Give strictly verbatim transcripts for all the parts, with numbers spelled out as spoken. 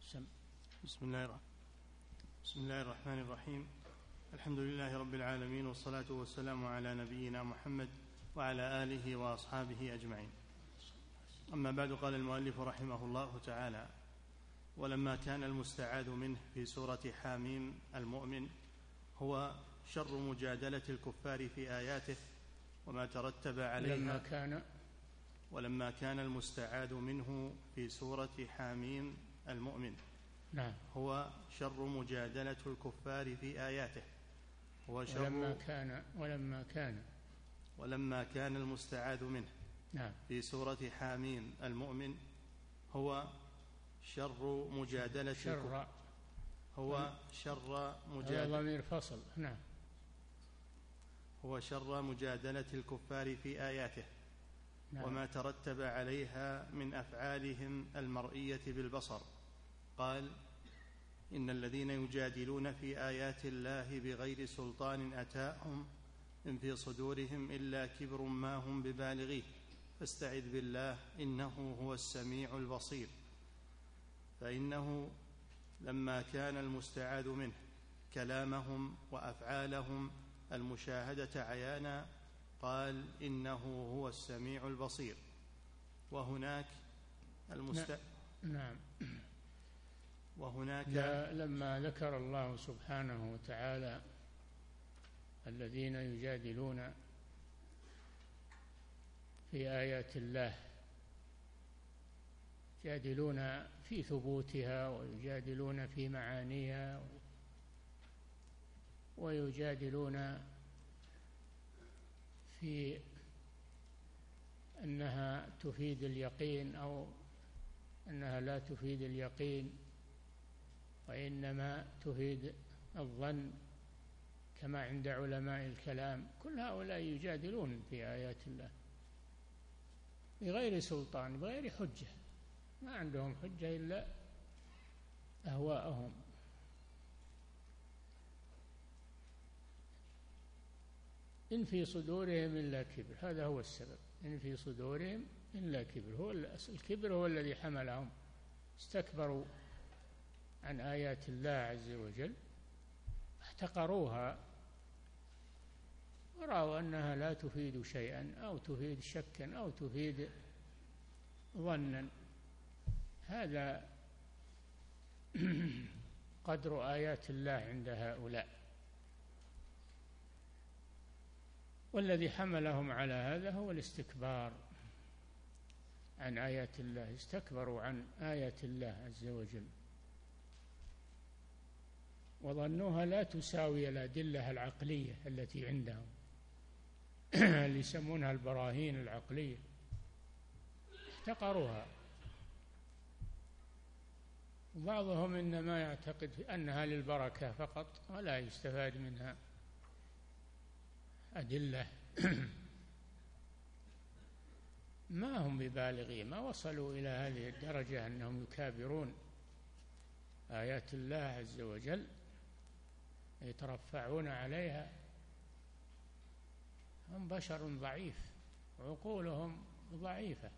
سم. بسم الله الرحمن بسم الله الرحمن الرحيم. الحمد لله رب العالمين، والصلاة والسلام على نبينا محمد وعلى آله وأصحابه أجمعين. أما بعد، قال المؤلف رحمه الله تعالى: ولما كان المستعاذ منه في سورة حاميم المؤمن هو شر مجادلة الكفار في آياته وما ترتب عليها. لما كان ولما كان المستعاذ منه في سورة حاميم المؤمن نعم هو شر مجادلة الكفار في آياته هو شر ولما كان ولما كان ولما كان المستعاذ منه نعم في سورة حاميم المؤمن هو شر مجادلة شر هو شر مجادلة ضمير فصل نعم هو شر مجادلة الكفار في آياته نعم. وما ترتب عليها من أفعالهم المرئية بالبصر. قال: إن الذين يجادلون في آيات الله بغير سلطان أتاهم إن في صدورهم إلا كبر ما هم ببالغيه فاستعذ بالله إنه هو السميع البصير. فإنه لما كان المستعاذ منه كلامهم وأفعالهم المشاهدة عيانا قال: إنه هو السميع البصير. وهناك المست... نعم وهناك لما ذكر الله سبحانه وتعالى الذين يجادلون في آيات الله، يجادلون في ثبوتها ويجادلون في معانيها ويجادلون في أنها تفيد اليقين أو أنها لا تفيد اليقين وإنما تفيد الظن كما عند علماء الكلام. كل هؤلاء يجادلون في آيات الله بغير سلطان، بغير حجة، ما عندهم حجة إلا أهواءهم. إن في صدورهم إلا كبر، هذا هو السبب. إن في صدورهم إلا كبر، هو الكبر هو الذي حملهم، استكبروا عن آيات الله عز وجل، احتقروها ورأوا أنها لا تفيد شيئا أو تفيد شكا أو تفيد ظنا. هذا قدر آيات الله عند هؤلاء، والذي حملهم على هذا هو الاستكبار عن آيات الله، استكبروا عن آيات الله عز وجل وظنوها لا تساوي الأدلة العقلية التي عندهم اللي يسمونها البراهين العقلية، احتقروها. بعضهم إنما يعتقد أنها للبركة فقط ولا يستفاد منها أدلة ما هم ببالغين، ما وصلوا إلى هذه الدرجة أنهم يكابرون آيات الله عز وجل يترفعون عليها. هم بشر ضعيف، عقولهم ضعيفة.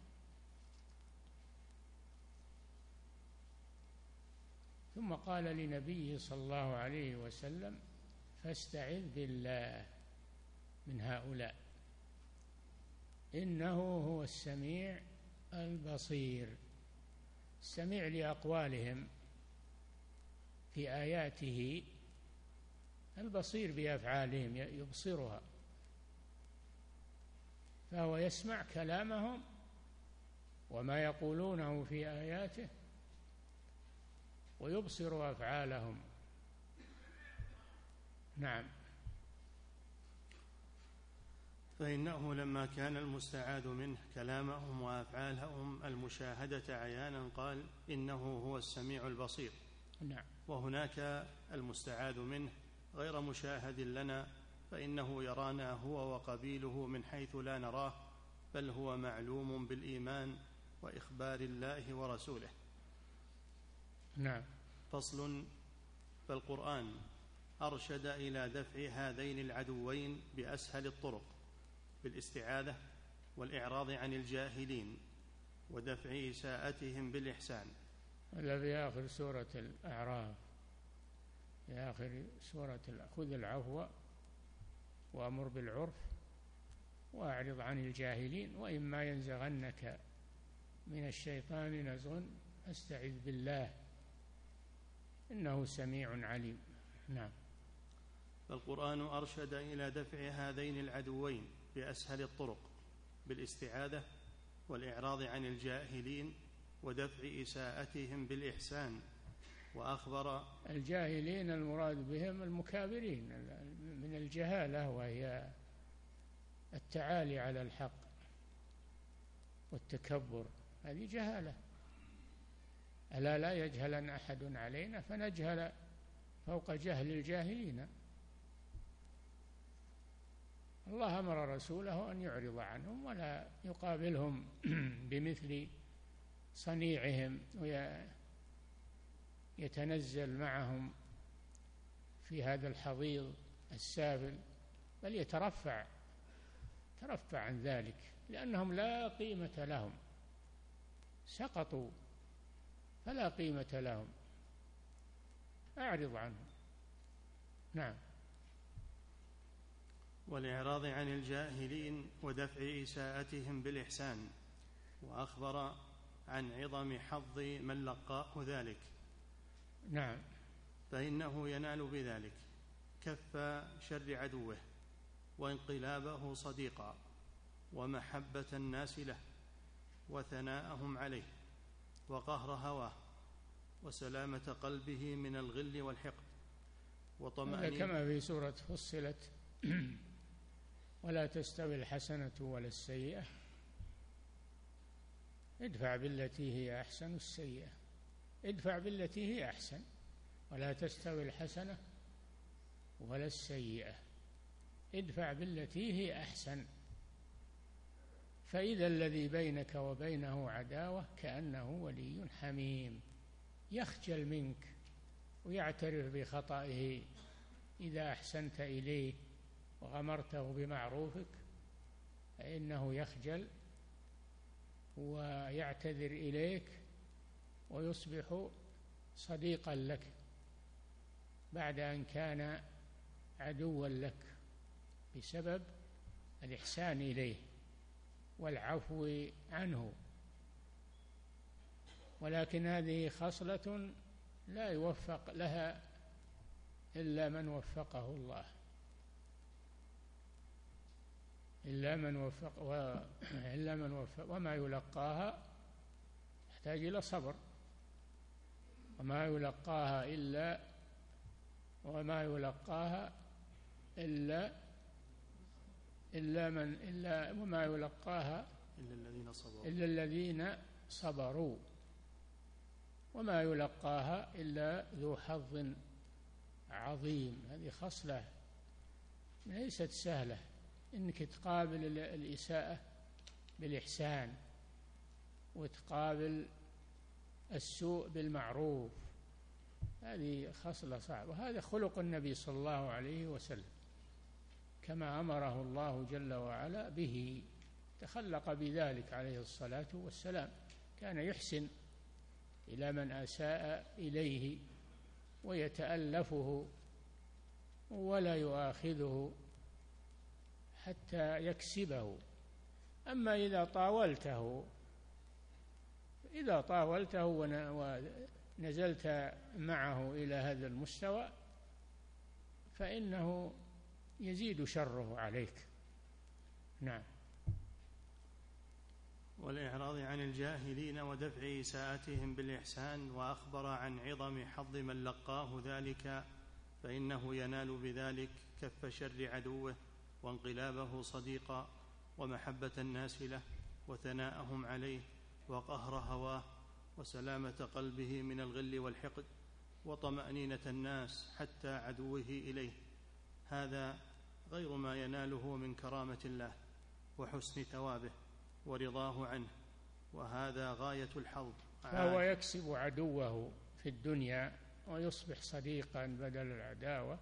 ثم قال لنبيه صلى الله عليه وسلم: فاستعذ بالله من هؤلاء إنه هو السميع البصير. السميع لأقوالهم في آياته، البصير بأفعالهم يبصرها، فهو يسمع كلامهم وما يقولونه في آياته ويبصر أفعالهم. نعم. فإنه لما كان المستعاذ منه كلامهم وأفعالهم المشاهدة عيانا قال: إنه هو السميع البصير. نعم. وهناك المستعاذ منه غير مشاهد لنا، فإنه يرانا هو وقبيله من حيث لا نراه، بل هو معلوم بالإيمان وإخبار الله ورسوله. نعم. فصل. فالقرآن أرشد إلى دفع هذين العدوين بأسهل الطرق، بالاستعاذة والإعراض عن الجاهلين ودفع إساءتهم بالإحسان. هذا في آخر سورة الأعراف، في آخر سورة خذ العفو وأمر بالعرف وأعرض عن الجاهلين وإما ينزغنك من الشيطان نزغ فاستعذ بالله إنه سميع عليم. نعم. فالقرآن أرشد إلى دفع هذين العدوين بأسهل الطرق بالاستعاذة والإعراض عن الجاهلين ودفع إساءتهم بالإحسان، وأخبر الجاهلين المراد بهم المكابرين من الجهالة، وهي التعالي على الحق والتكبر، هذه جهالة. ألا لا يجهلن أحد علينا فنجهل فوق جهل الجاهلين. الله أمر رسوله أن يعرض عنهم ولا يقابلهم بمثل صنيعهم ويتنزل معهم في هذا الحضيض السافل، بل يترفع ترفع عن ذلك لأنهم لا قيمة لهم، سقطوا فلا قيمة لهم، أعرض عنهم. نعم. والإعراض عن الجاهلين ودفع إساءتهم بالإحسان، وأخبر عن عظم حظ من لقاه ذلك. نعم. فإنه ينال بذلك كف شر عدوه وانقلابه صديقا ومحبة الناس له وثناءهم عليه وقهر هواه وسلامة قلبه من الغل والحقد وطمأنينة، كما في سورة فصلت ولا تستوي الحسنة ولا السيئة ادفع بالتي هي أحسن السيئة، ادفع بالتي هي أحسن، ولا تستوي الحسنة ولا السيئة، ادفع بالتي هي أحسن، فإذا الذي بينك وبينه عداوة كأنه ولي حميم، يخجل منك ويعترف بخطئه إذا أحسنت إليه وغمرته بمعروفك، فإنه يخجل ويعتذر إليك ويصبح صديقا لك بعد أن كان عدوا لك بسبب الإحسان إليه والعفو عنه. ولكن هذه خصلة لا يوفق لها إلا من وفقه الله، إلا من وفق و... إلا من وفق وما يلقاها يحتاج إلى صبر، وما يلقاها إلا وما يلقاها إلا إلا من إلا وما يلقاها إلا الذين صبروا إلا الذين صبروا وما يلقاها إلا ذو حظ عظيم. هذه خصلة ليست سهلة، إنك تقابل الإساءة بالإحسان وتقابل السوء بالمعروف، هذه خصلة صعبة، وهذا خلق النبي صلى الله عليه وسلم كما أمره الله جل وعلا به، تخلق بذلك عليه الصلاة والسلام، كان يحسن إلى من أساء إليه ويتألفه ولا يؤاخذه حتى يكسبه. أما إذا طاولته إذا طاولته ونزلت معه إلى هذا المستوى فإنه يزيد شره عليك. نعم. والإعراض عن الجاهلين ودفع إساءتهم بالإحسان، وأخبر عن عظم حظ من لقاه ذلك، فإنه ينال بذلك كف شر عدوه وانقلابه صديقا ومحبة الناس له وثناءهم عليه وقهر هواه وسلامة قلبه من الغل والحقد وطمأنينة الناس حتى عدوه إليه. هذا غير ما يناله من كرامة الله وحسن ثوابه ورضاه عنه، وهذا غاية الحظ. فهو يكسب عدوه في الدنيا ويصبح صديقا بدل العداوة،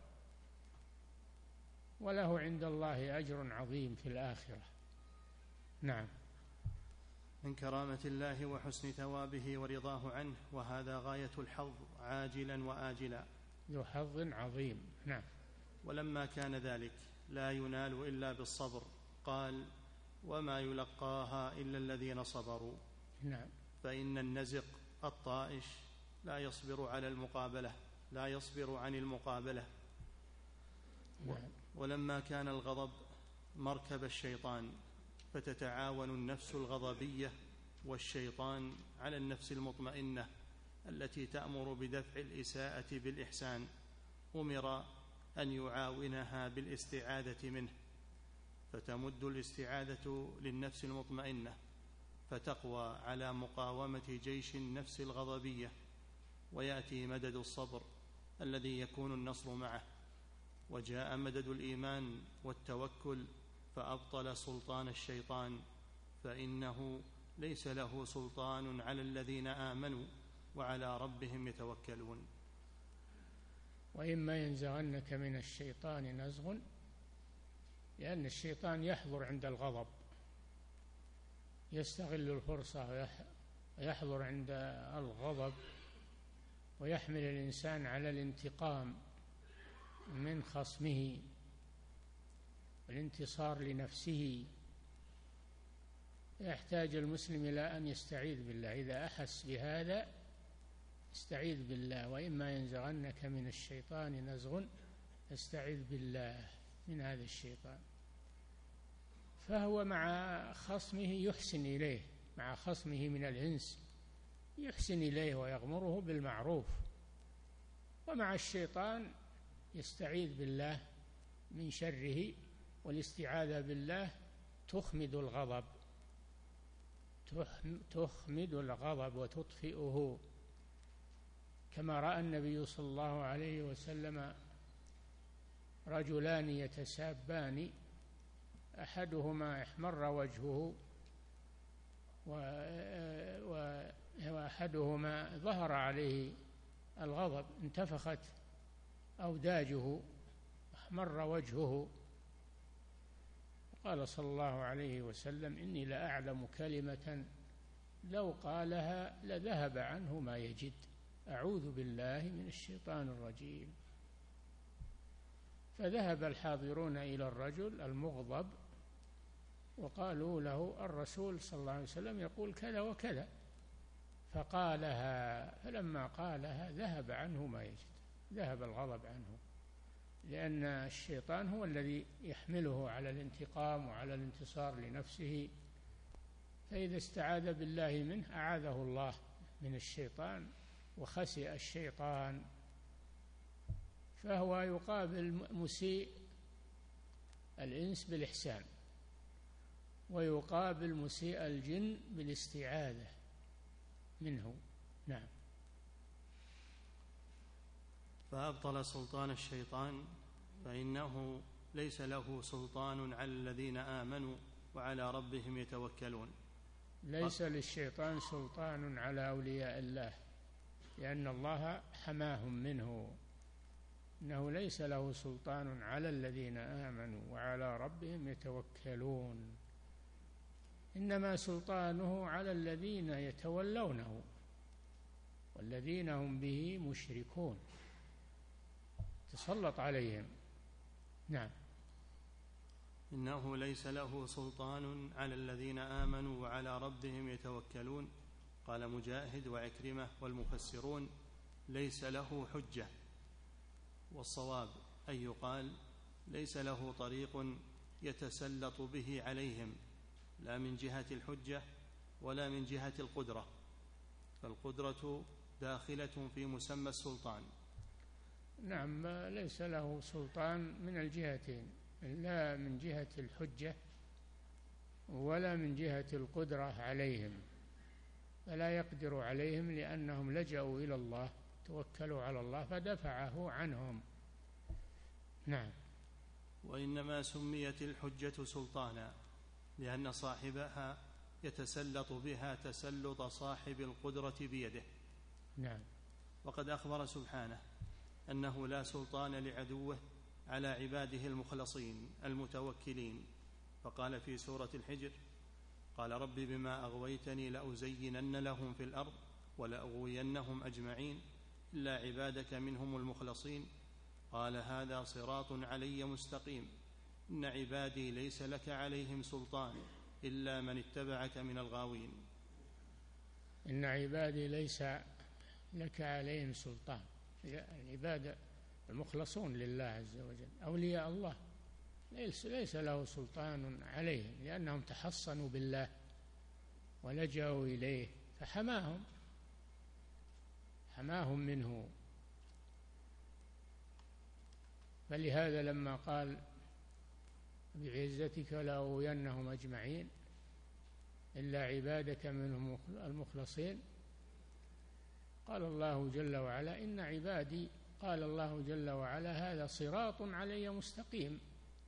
وله عند الله أجر عظيم في الآخرة. نعم. من كرامة الله وحسن ثوابه ورضاه عنه، وهذا غاية الحظ عاجلا وآجلا، ذو حظ عظيم. نعم. ولما كان ذلك لا ينال إلا بالصبر قال: وما يلقاها إلا الذين صبروا. نعم. فإن النزق الطائش لا يصبر على المقابلة لا يصبر عن المقابلة. نعم. ولما كان الغضب مركب الشيطان فتتعاون النفس الغضبية والشيطان على النفس المطمئنة التي تأمر بدفع الإساءة بالإحسان، أمر أن يعاونها بالاستعاذة منه، فتمد الاستعاذة للنفس المطمئنة فتقوى على مقاومة جيش النفس الغضبية، ويأتي مدد الصبر الذي يكون النصر معه، وجاء مدد الإيمان والتوكل فأبطل سلطان الشيطان، فإنه ليس له سلطان على الذين آمنوا وعلى ربهم يتوكلون. وإما ينزغنك من الشيطان نزغ، لأن الشيطان يحضر عند الغضب، يستغل الفرصة ويحضر عند الغضب، ويحمل الإنسان على الانتقام من خصمه والانتصار لنفسه. يحتاج المسلم إلى أن يستعيذ بالله، إذا أحس بهذا استعيذ بالله. وإما ينزغنك من الشيطان نزغ استعيذ بالله من هذا الشيطان. فهو مع خصمه يحسن إليه، مع خصمه من الإنس يحسن إليه ويغمره بالمعروف، ومع الشيطان يستعيذ بالله من شره. والاستعاذة بالله تخمد الغضب تخمد الغضب وتطفئه، كما رأى النبي صلى الله عليه وسلم رجلان يتسابان، أحدهما احمر وجهه وأحدهما ظهر عليه الغضب، انتفخت أوداجه، احمر وجهه. قال صلى الله عليه وسلم: إني لأعلم كلمة لو قالها لذهب عنه ما يجد، أعوذ بالله من الشيطان الرجيم. فذهب الحاضرون إلى الرجل المغضب وقالوا له: الرسول صلى الله عليه وسلم يقول كذا وكذا، فقالها. فلما قالها ذهب عنه ما يجد، ذهب الغضب عنه، لأن الشيطان هو الذي يحمله على الانتقام وعلى الانتصار لنفسه. فإذا استعاذ بالله منه أعاذه الله من الشيطان وخسئ الشيطان. فهو يقابل مسيء الإنس بالإحسان، ويقابل مسيء الجن بالاستعاذة منه. نعم. فأبطل سلطان الشيطان، فإنه ليس له سلطان على الذين آمنوا وعلى ربهم يتوكلون. ليس للشيطان سلطان على أولياء الله، لأن الله حماهم منه. إنه ليس له سلطان على الذين آمنوا وعلى ربهم يتوكلون، إنما سلطانه على الذين يتولونه والذين هم به مشركون، تسلط عليهم. نعم. إنه ليس له سلطان على الذين آمنوا وعلى ربهم يتوكلون. قال مجاهد وعكرمة والمفسرون: ليس له حجة. والصواب أن يقال: ليس له طريق يتسلط به عليهم، لا من جهة الحجة ولا من جهة القدرة، فالقدرة داخلة في مسمى السلطان. نعم، ليس له سلطان من الجهتين، لا من جهة الحجة ولا من جهة القدرة عليهم، فلا يقدر عليهم لأنهم لجأوا إلى الله، توكلوا على الله فدفعه عنهم. نعم. وإنما سميت الحجة سلطانا لأن صاحبها يتسلط بها تسلط صاحب القدرة بيده. نعم. وقد أخبر سبحانه أنه لا سلطان لعدوه على عباده المخلصين المتوكلين، فقال في سورة الحجر: قال رب بما أغويتني لأزينن لهم في الأرض ولأغوينهم أجمعين إلا عبادك منهم المخلصين. قال هذا صراط علي مستقيم إن عبادي ليس لك عليهم سلطان إلا من اتبعك من الغاوين. إن عبادي ليس لك عليهم سلطان، العباد المخلصون لله عز وجل أولياء الله ليس, ليس له سلطان عليهم، لأنهم تحصنوا بالله ولجأوا إليه فحماهم حماهم منه. فلهذا لما قال بعزتك لأغوينهم أجمعين إلا عبادك منهم المخلصين، قال الله جل وعلا إن عبادي، قال الله جل وعلا هذا صراط علي مستقيم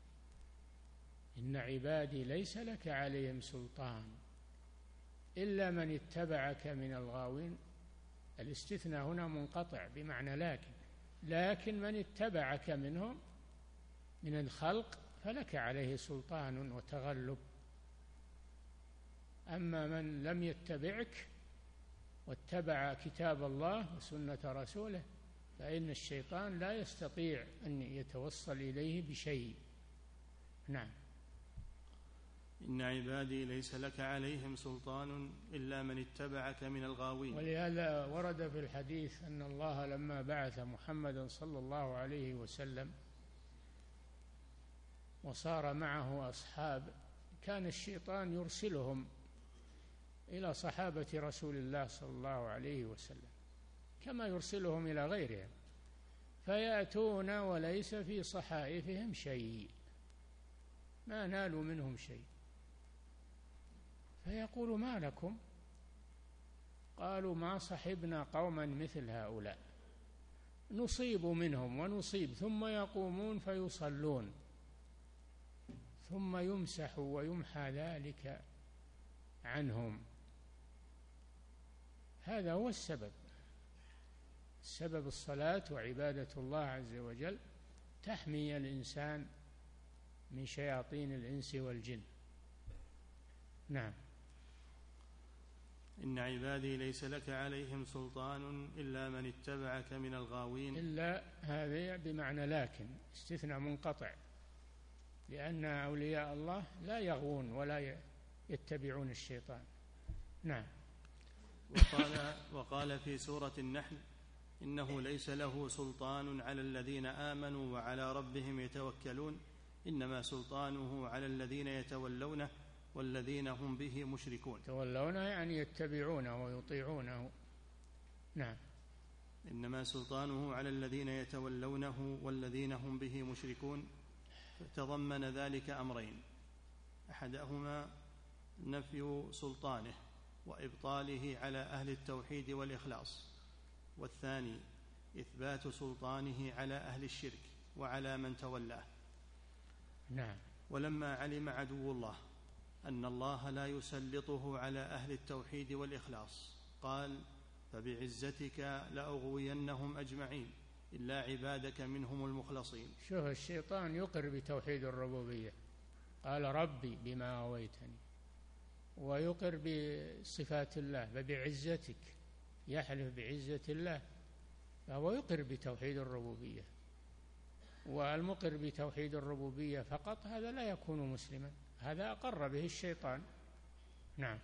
إن عبادي ليس لك عليهم سلطان إلا من اتبعك من الغاوين. الاستثناء هنا منقطع بمعنى لكن لكن من اتبعك منهم من الخلق فلك عليه سلطان وتغلب، أما من لم يتبعك واتبع كتاب الله وسنة رسوله فإن الشيطان لا يستطيع أن يتوصل إليه بشيء. نعم. إن عبادي ليس لك عليهم سلطان إلا من اتبعك من الغاوين. ولهذا ورد في الحديث أن الله لما بعث محمدا صلى الله عليه وسلم وصار معه أصحاب كان الشيطان يرسلهم إلى صحابة رسول الله صلى الله عليه وسلم كما يرسلهم إلى غيرهم، فيأتون وليس في صحائفهم شيء، ما نالوا منهم شيء، فيقول ما لكم؟ قالوا ما صحبنا قوما مثل هؤلاء نصيب منهم ونصيب، ثم يقومون فيصلون ثم يمسح ويمحى ذلك عنهم. هذا هو السبب، السبب الصلاة وعبادة الله عز وجل تحمي الإنسان من شياطين الإنس والجن. نعم. إن عبادي ليس لك عليهم سلطان إلا من اتبعك من الغاوين. إلا هذا بمعنى لكن استثناء منقطع، لأن أولياء الله لا يغوون ولا يتبعون الشيطان. نعم. وقال, وقال في سورة النحل إنه ليس له سلطان على الذين آمنوا وعلى ربهم يتوكلون إنما سلطانه على الذين يتولونه والذين هم به مشركون. يتولونه يعني يتبعونه ويطيعونه. نعم. إنما سلطانه على الذين يتولونه والذين هم به مشركون. تضمن ذلك أمرين، أحدهما نفي سلطانه وإبطاله على أهل التوحيد والإخلاص، والثاني إثبات سلطانه على أهل الشرك وعلى من تولاه. نعم. ولما علم عدو الله أن الله لا يسلطه على أهل التوحيد والإخلاص قال فبعزتك لأغوينهم أجمعين إلا عبادك منهم المخلصين. شوف الشيطان يقر بتوحيد الربوبية، قال ربي بما أغويتني، ويقر بصفات الله فبعزتك، يحلف بعزة الله، فهو يقر بتوحيد الربوبية، والمقر بتوحيد الربوبية فقط هذا لا يكون مسلما، هذا أقر به الشيطان. نعم.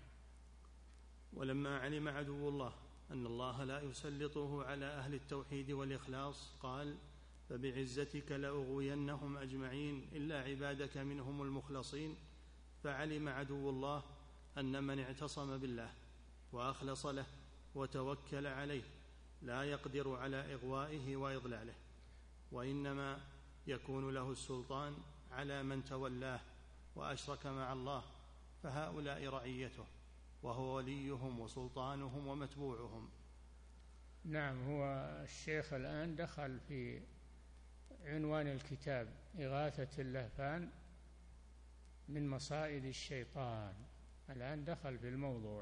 ولما علم عدو الله أن الله لا يسلطه على أهل التوحيد والإخلاص قال فبعزتك لأغوينهم أجمعين إلا عبادك منهم المخلصين. فعلم عدو الله أن من اعتصم بالله وأخلص له وتوكل عليه لا يقدر على إغوائه وإضلاله، وإنما يكون له السلطان على من تولاه وأشرك مع الله، فهؤلاء رعيته وهو وليهم وسلطانهم ومتبوعهم. نعم. هو الشيخ الآن دخل في عنوان الكتاب إغاثة اللهفان من مصائد الشيطان، الآن دخل في الموضوع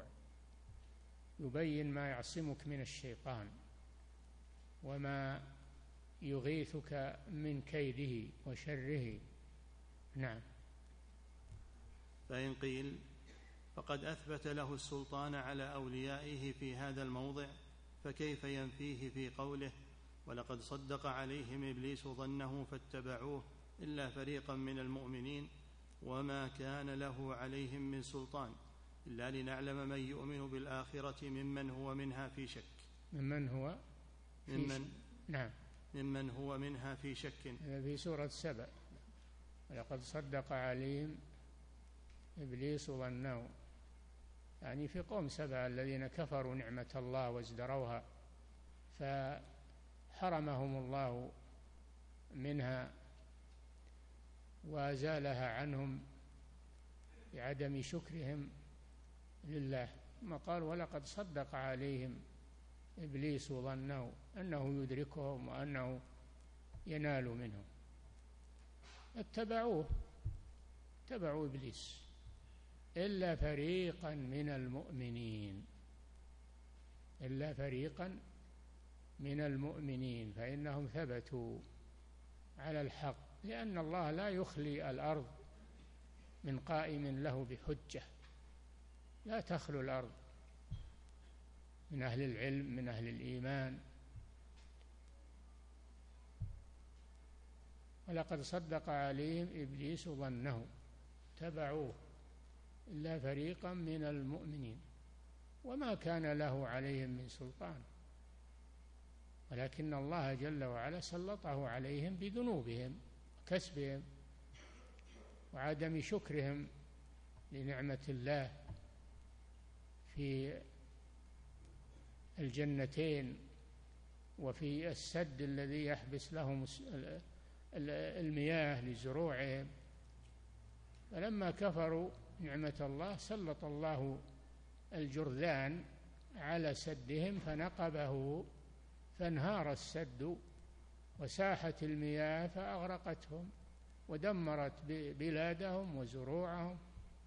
يبين ما يعصمك من الشيطان وما يغيثك من كيده وشره. نعم. فإن قيل فقد أثبت له السلطان على أوليائه في هذا الموضع، فكيف ينفيه في قوله ولقد صدق عليهم إبليس ظنه فاتبعوه إلا فريقا من المؤمنين وما كان له عليهم من سلطان إلا لنعلم من يؤمن بالآخرة ممن هو منها في شك ممن هو في ممن ش... نعم ممن هو منها في شك. في سورة سبأ ولقد صدق عليهم إبليس ظنه، يعني في قوم سبأ الذين كفروا نعمة الله وازدروها فحرمهم الله منها وأزالها عنهم بعدم شكرهم لله. ثم قال ولقد صدق عليهم إبليس ظنه أنه يدركهم وأنه ينال منهم، اتبعوه اتبعوا إبليس إلا فريقا من المؤمنين إلا فريقا من المؤمنين فإنهم ثبتوا على الحق، لأن الله لا يخلي الأرض من قائم له بحجة، لا تخلو الأرض من أهل العلم من أهل الإيمان. ولقد صدق عليهم إبليس ظنه تبعوه إلا فريقا من المؤمنين وما كان له عليهم من سلطان، ولكن الله جل وعلا سلطه عليهم بذنوبهم وكسبهم وعدم شكرهم لنعمة الله في الجنتين وفي السد الذي يحبس لهم المياه لزروعهم. فلما كفروا نعمة الله سلط الله الجرذان على سدهم فنقبه فانهار السد وساحت المياه فأغرقتهم ودمرت بلادهم وزروعهم،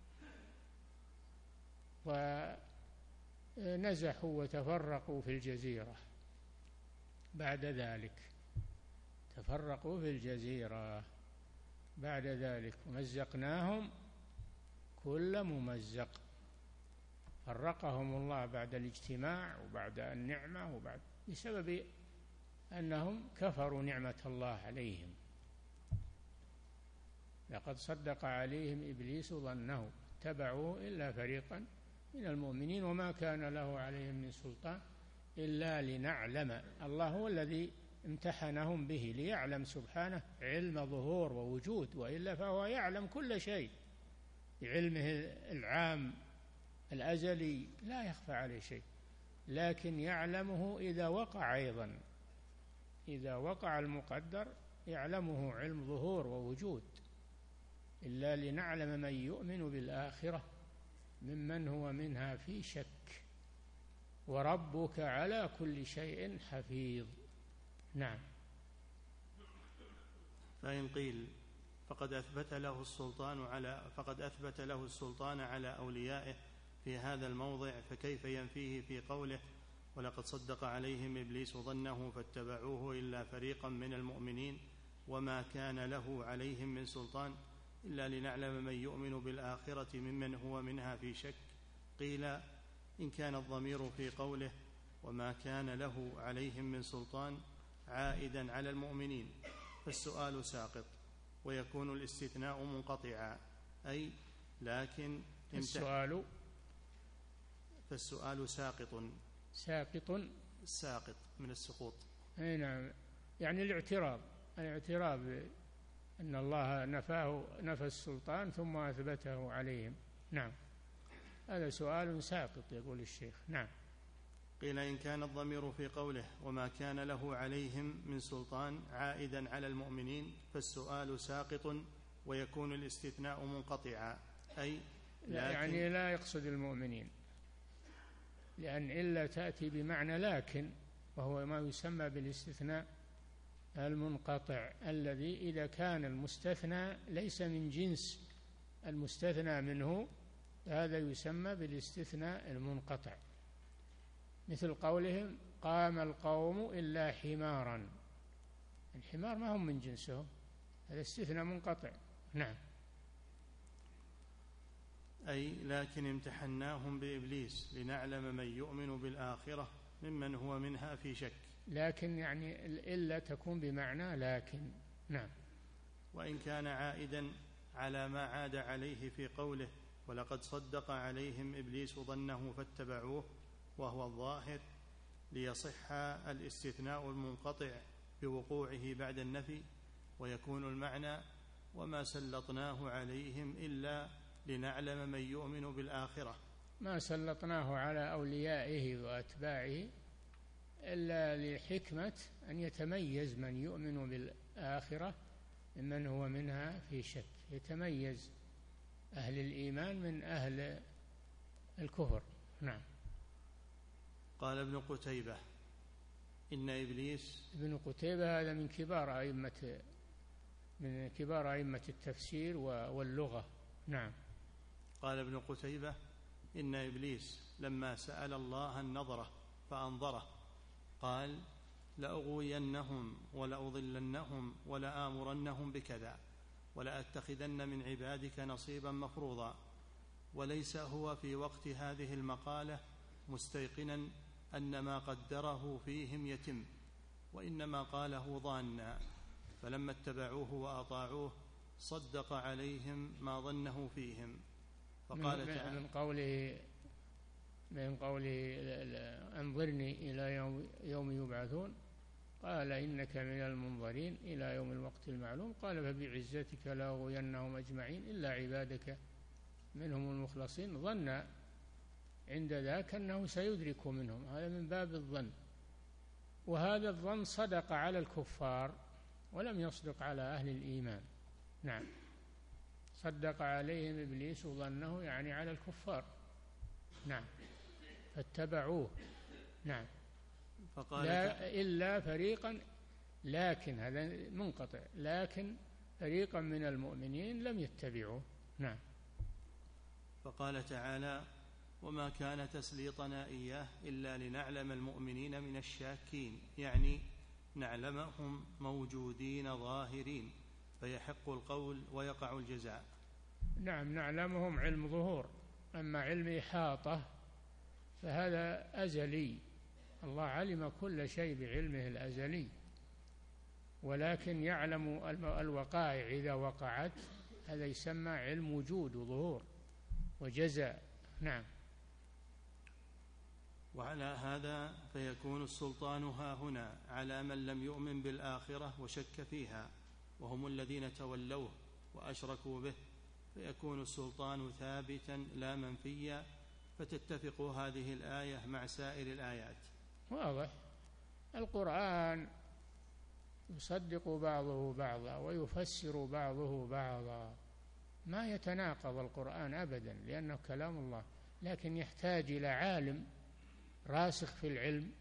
ونزحوا وتفرقوا في الجزيرة. بعد ذلك تفرقوا في الجزيرة بعد ذلك ومزقناهم كل ممزق، فرقهم الله بعد الاجتماع وبعد النعمة وبعد بسبب أنهم كفروا نعمة الله عليهم. لقد صدق عليهم إبليس ظنه اتبعوه إلا فريقا من المؤمنين وما كان له عليهم من سلطان إلا لنعلم. الله هو الذي امتحنهم به ليعلم سبحانه علم ظهور ووجود، وإلا فهو يعلم كل شيء بعلمه العام الأزلي لا يخفى عليه شيء، لكن يعلمه إذا وقع أيضا، إذا وقع المقدر يعلمه علم ظهور ووجود. إلا لنعلم من يؤمن بالآخرة ممن هو منها في شك وربك على كل شيء حفيظ. نعم. فإن قيل فقد أثبت له السلطان على فقد أثبت له السلطان على أوليائه في هذا الموضع، فكيف ينفيه في قوله ولقد صدق عليهم إبليس ظنه فاتبعوه إلا فريقا من المؤمنين وما كان له عليهم من سلطان إلا لنعلم من يؤمن بالآخرة ممن هو منها في شك. قيل إن كان الضمير في قوله وما كان له عليهم من سلطان عائدا على المؤمنين فالسؤال ساقط ويكون الاستثناء منقطعا، أي لكن السؤال فالسؤال ساقط ساقط ساقط من السقوط. أي نعم، يعني الاعتراض الاعتراض أن الله نفاه نفى السلطان ثم أثبته عليهم. نعم، هذا سؤال ساقط يقول الشيخ. نعم. قيل إن كان الضمير في قوله وما كان له عليهم من سلطان عائدا على المؤمنين فالسؤال ساقط ويكون الاستثناء منقطعا، أي لا يعني لا يقصد المؤمنين، لأن إلا تأتي بمعنى لكن، وهو ما يسمى بالاستثناء المنقطع الذي إذا كان المستثنى ليس من جنس المستثنى منه هذا يسمى بالاستثناء المنقطع، مثل قولهم قام القوم إلا حمارا، الحمار ما هم من جنسهم، هذا استثناء منقطع. نعم. أي لكن امتحناهم بإبليس لنعلم من يؤمن بالآخرة ممن هو منها في شك. لكن يعني إلا تكون بمعنى لكن. نعم. وإن كان عائدا على ما عاد عليه في قوله ولقد صدق عليهم إبليس ظنه فاتبعوه، وهو الظاهر، ليصح الاستثناء المنقطع بوقوعه بعد النفي، ويكون المعنى وما سلطناه عليهم إلا لنعلم من يؤمن بالآخرة. ما سلطناه على أوليائه وأتباعه إلا لحكمة أن يتميز من يؤمن بالآخرة ممن هو منها في شك، يتميز أهل الإيمان من أهل الكفر. نعم. قال ابن قتيبة إن إبليس. ابن قتيبة هذا من كبار أئمة من كبار أئمة التفسير واللغة. نعم. قال ابن قتيبة إن إبليس لما سأل الله النظرة فأنظره قال لأغوينهم ولأضلنهم ولآمرنهم بكذا ولأتخذن من عبادك نصيبا مفروضا. وليس هو في وقت هذه المقالة مستيقنا أن ما قدره فيهم يتم، وإنما قاله ظانا، فلما اتبعوه وأطاعوه صدق عليهم ما ظنه فيهم. فقال تعالى من قوله من قوله أنظرني إلى يوم, يوم يبعثون، قال إنك من المنظرين إلى يوم الوقت المعلوم. قال فبعزتك لأغوينهم أجمعين إلا عبادك منهم المخلصين. ظن عند ذاك أنه سيدرك منهم، هذا من باب الظن، وهذا الظن صدق على الكفار ولم يصدق على أهل الإيمان. نعم. صدق عليهم إبليس ظنه يعني على الكفار. نعم. فاتبعوه. نعم. فقال لا إلا فريقا، لكن هذا منقطع، لكن فريقا من المؤمنين لم يتبعوه. نعم. فقال تعالى وما كان تسليطنا إياه إلا لنعلم المؤمنين من الشاكين، يعني نعلمهم موجودين ظاهرين فيحق القول ويقع الجزاء. نعم. نعلمهم علم ظهور، أما علم إحاطة فهذا أزلي، الله علم كل شيء بعلمه الأزلي، ولكن يعلم الوقائع إذا وقعت، هذا يسمى علم وجود وظهور وجزاء. نعم. وعلى هذا فيكون السلطان ها هنا على من لم يؤمن بالآخرة وشك فيها، وهم الذين تولوه وأشركوا به، فيكون السلطان ثابتا لا منفيا، فتتفق هذه الآية مع سائر الآيات. واضح. القرآن يصدق بعضه بعضا ويفسر بعضه بعضا، ما يتناقض القرآن أبدا لأنه كلام الله، لكن يحتاج إلى عالم راسخ في العلم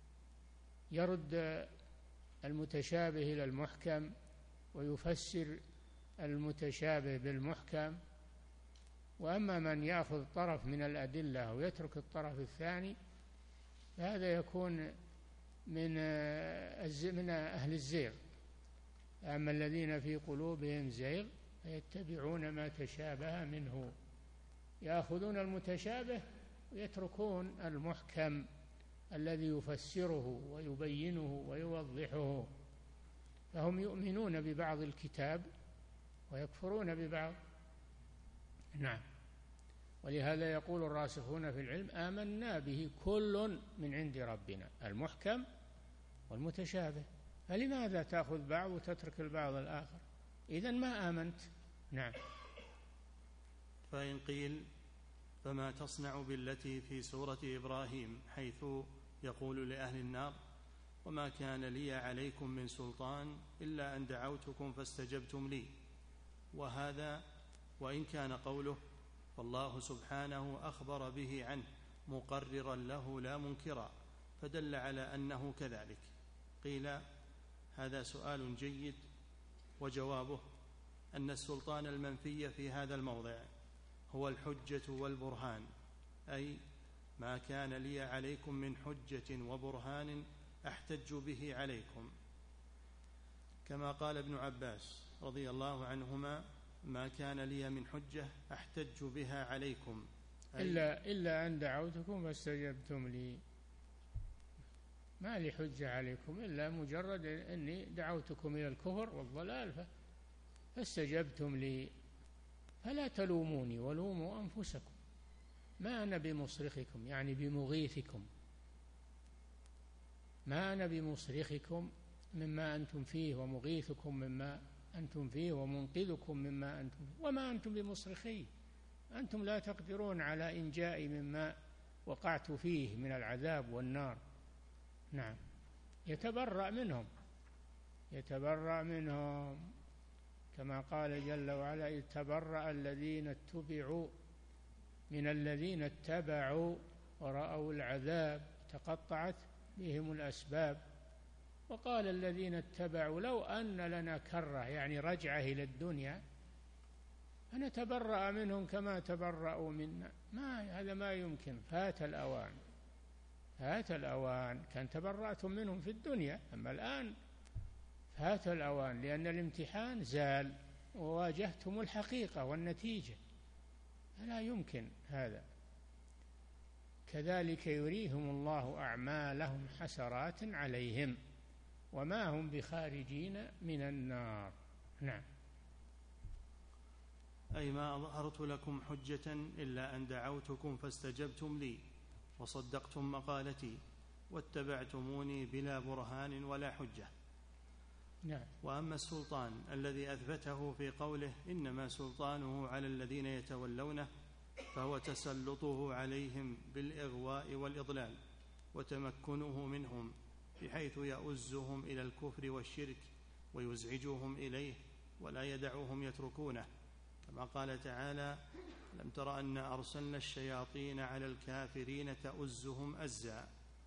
يرد المتشابه إلى المحكم ويفسر المتشابه بالمحكم. وأما من يأخذ طرف من الأدلة ويترك الطرف الثاني فهذا يكون من من أهل الزيغ. أما الذين في قلوبهم زيغ فيتبعون ما تشابه منه، يأخذون المتشابه ويتركون المحكم الذي يفسره ويبينه ويوضحه، فهم يؤمنون ببعض الكتاب ويكفرون ببعض. نعم. ولهذا يقول الراسخون في العلم آمنا به كل من عند ربنا، المحكم والمتشابه، فلماذا تأخذ بعض وتترك البعض الآخر؟ إذن ما آمنت. نعم. فإن قيل فما تصنع بالتي في سورة إبراهيم حيث يقول لأهل النار وما كان لي عليكم من سلطان إلا أن دعوتكم فاستجبتم لي؟ وهذا وإن كان قوله فالله سبحانه أخبر به عنه مقررا له لا منكرا، فدل على أنه كذلك. قيل هذا سؤال جيد، وجوابه أن السلطان المنفي في هذا الموضع هو الحجة والبرهان، أي ما كان لي عليكم من حجة وبرهان أحتج به عليكم، كما قال ابن عباس رضي الله عنهما ما كان لي من حجة أحتج بها عليكم إلا, إلا أن دعوتكم فاستجبتم لي. ما لي حجة عليكم إلا مجرد أني دعوتكم إلى الكفر والضلال فاستجبتم لي، فلا تلوموني ولوموا أنفسكم، ما أنا بمصرخكم يعني بمغيثكم، ما أنا بمصرخكم مما أنتم فيه ومغيثكم مما أنتم فيه ومنقذكم مما أنتم فيه، وما أنتم بمصرخي، أنتم لا تقدرون على إنجائي مما وقعت فيه من العذاب والنار. نعم، يتبرأ منهم يتبرأ منهم كما قال جل وعلا: إذ تبرأ الذين اتبعوا من الذين اتبعوا ورأوا العذاب تقطعت بهم الأسباب. وقال الذين اتبعوا: لو أن لنا كرة يعني رجعة إلى الدنيا فنتبرأ منهم كما تبرأوا منا. ما هذا ما يمكن، فات الأوان فات الأوان كان تبرأتم منهم في الدنيا، أما الآن فات الأوان، لأن الامتحان زال وواجهتم الحقيقة والنتيجة، فلا يمكن هذا. كذلك يريهم الله أعمالهم حسرات عليهم وما هم بخارجين من النار. نعم. أي ما أظهرت لكم حجة إلا أن دعوتكم فاستجبتم لي وصدقتم مقالتي واتبعتموني بلا برهان ولا حجة. نعم. وأما السلطان الذي أثبته في قوله: إنما سلطانه على الذين يتولونه، فهو تسلطه عليهم بالإغواء والإضلال وتمكنه منهم بحيث يؤزهم إلى الكفر والشرك ويزعجهم إليه ولا يدعهم يتركونه، كما قال تعالى: لم تر أن أرسلنا الشياطين على الكافرين تؤزهم أزا.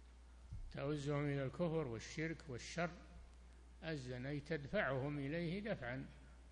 تؤزهم إلى الكفر والشرك والشر أزا، أي تدفعهم إليه دفعا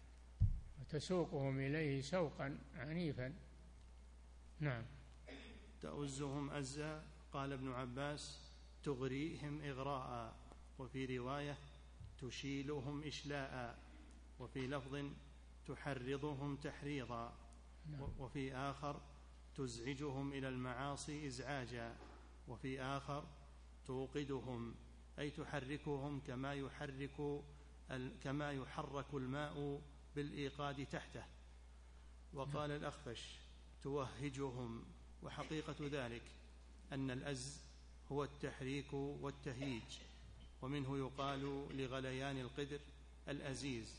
وتسوقهم إليه سوقا عنيفا. نعم. تؤزهم أزا. قال ابن عباس: تغريهم إغراء، وفي رواية: تشيلهم إشلاء، وفي لفظ: تحرضهم تحريضا، وفي آخر: تزعجهم إلى المعاصي إزعاجا، وفي آخر: توقدهم، أي تحركهم كما يحرك كما يحرك الماء بالإيقاد تحته. وقال الأخفش: توهجهم. وحقيقة ذلك أن الأز هو التحريك والتهييج، ومنه يقال لغليان القدر الأزيز،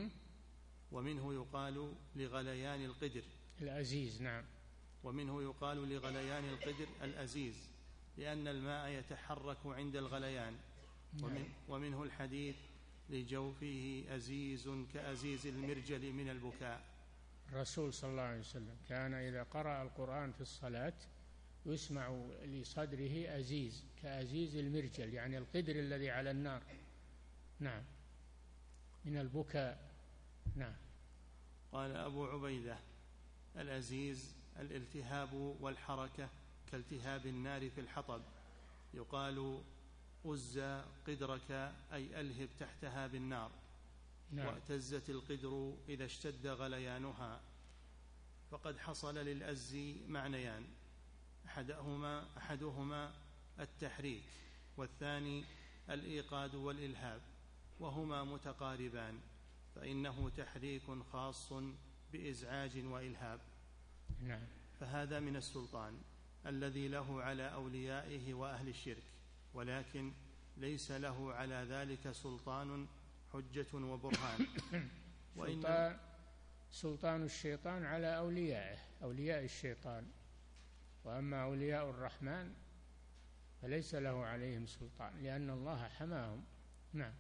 ومنه يقال لغليان القدر الأزيز. نعم. ومنه يقال لغليان القدر الأزيز لأن الماء يتحرك عند الغليان. ومن ومنه الحديث: لجوفه أزيز كأزيز المرجل من البكاء. الرسول صلى الله عليه وسلم كان إذا قرأ القرآن في الصلاة يسمع لصدره أزيز كأزيز المرجل، يعني القدر الذي على النار. نعم، من البكاء. نعم. قال أبو عبيدة: الأزيز الالتهاب والحركة كالتهاب النار في الحطب، يقال: أز قدرك، أي ألهب تحتها بالنار. نعم. واعتزت القدر إذا اشتد غليانها. فقد حصل للأز معنيان: أحدهما, أحدهما التحريك، والثاني الإيقاد والإلهاب، وهما متقاربان، فإنه تحريك خاص بإزعاج وإلهاب. نعم. فهذا من السلطان الذي له على أوليائه وأهل الشرك، ولكن ليس له على ذلك سلطان حجة وبرهان. سلطان, سلطان الشيطان على أوليائه، أولياء الشيطان، وأما أولياء الرحمن فليس له عليهم سلطان لأن الله حماهم. نعم.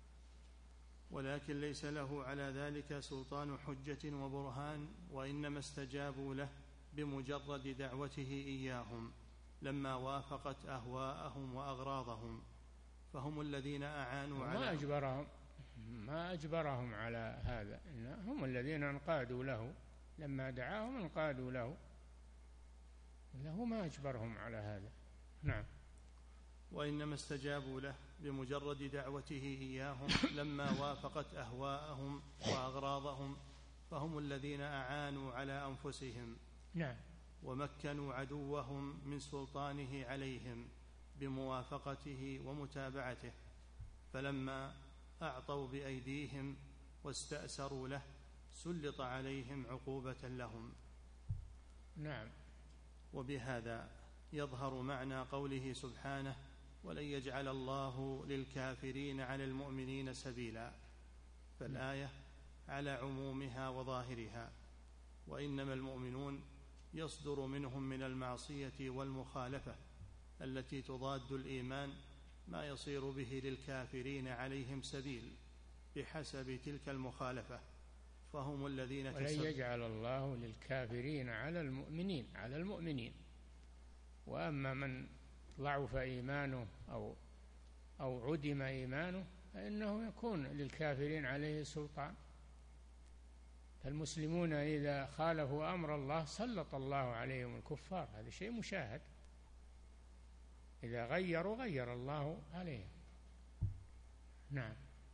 ولكن ليس له على ذلك سلطان حجة وبرهان، وإنما استجابوا له بمجرد دعوته إياهم لما وافقت أهواءهم وأغراضهم، فهم الذين أعانوا على ما أجبرهم ما أجبرهم على هذا، هم الذين انقادوا له لما دعاهم، انقادوا له، له ما أجبرهم على هذا. نعم. وإنما استجابوا له بمجرد دعوته إياهم لما وافقت أهواءهم وأغراضهم، فهم الذين أعانوا على أنفسهم نعم ومكنوا عدوهم من سلطانه عليهم بموافقته ومتابعته، فلما أعطوا بأيديهم واستأسروا له سلط عليهم عقوبة لهم. نعم. وبهذا يظهر معنى قوله سبحانه: ولن يجعل الله للكافرين على المؤمنين سبيلا، فالآية على عمومها وظاهرها، وإنما المؤمنون يصدر منهم من المعصية والمخالفة التي تضاد الإيمان ما يصير به للكافرين عليهم سبيل بحسب تلك المخالفة، فهم الذين ولن يجعل الله للكافرين على المؤمنين على المؤمنين وأما من ضعف إيمانه أو أو عدم إيمانه فإنه يكون للكافرين عليه سلطان. فالمسلمون إذا خالفوا أمر الله سلط الله عليهم الكفار، هذا شيء مشاهد. إذا غيروا غير الله عليهم. نعم.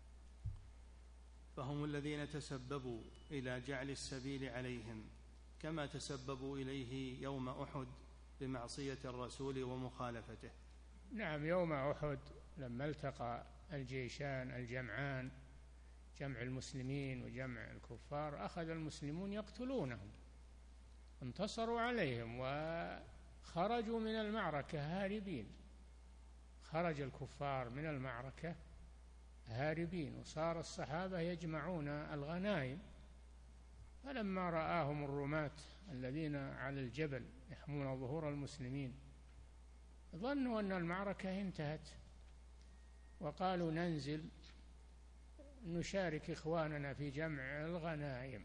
فهم الذين تسببوا إلى جعل السبيل عليهم كما تسببوا إليه يوم أحد بمعصية الرسول ومخالفته. نعم. يوم أحد لما التقى الجيشان الجمعان، جمع المسلمين وجمع الكفار، أخذ المسلمون يقتلونهم، انتصروا عليهم وخرجوا من المعركة هاربين. خرج الكفار من المعركة هاربين، وصار الصحابة يجمعون الغنائم، فلما رآهم الرماة الذين على الجبل يحمون ظهور المسلمين ظنوا أن المعركة انتهت، وقالوا ننزل نشارك إخواننا في جمع الغنائم،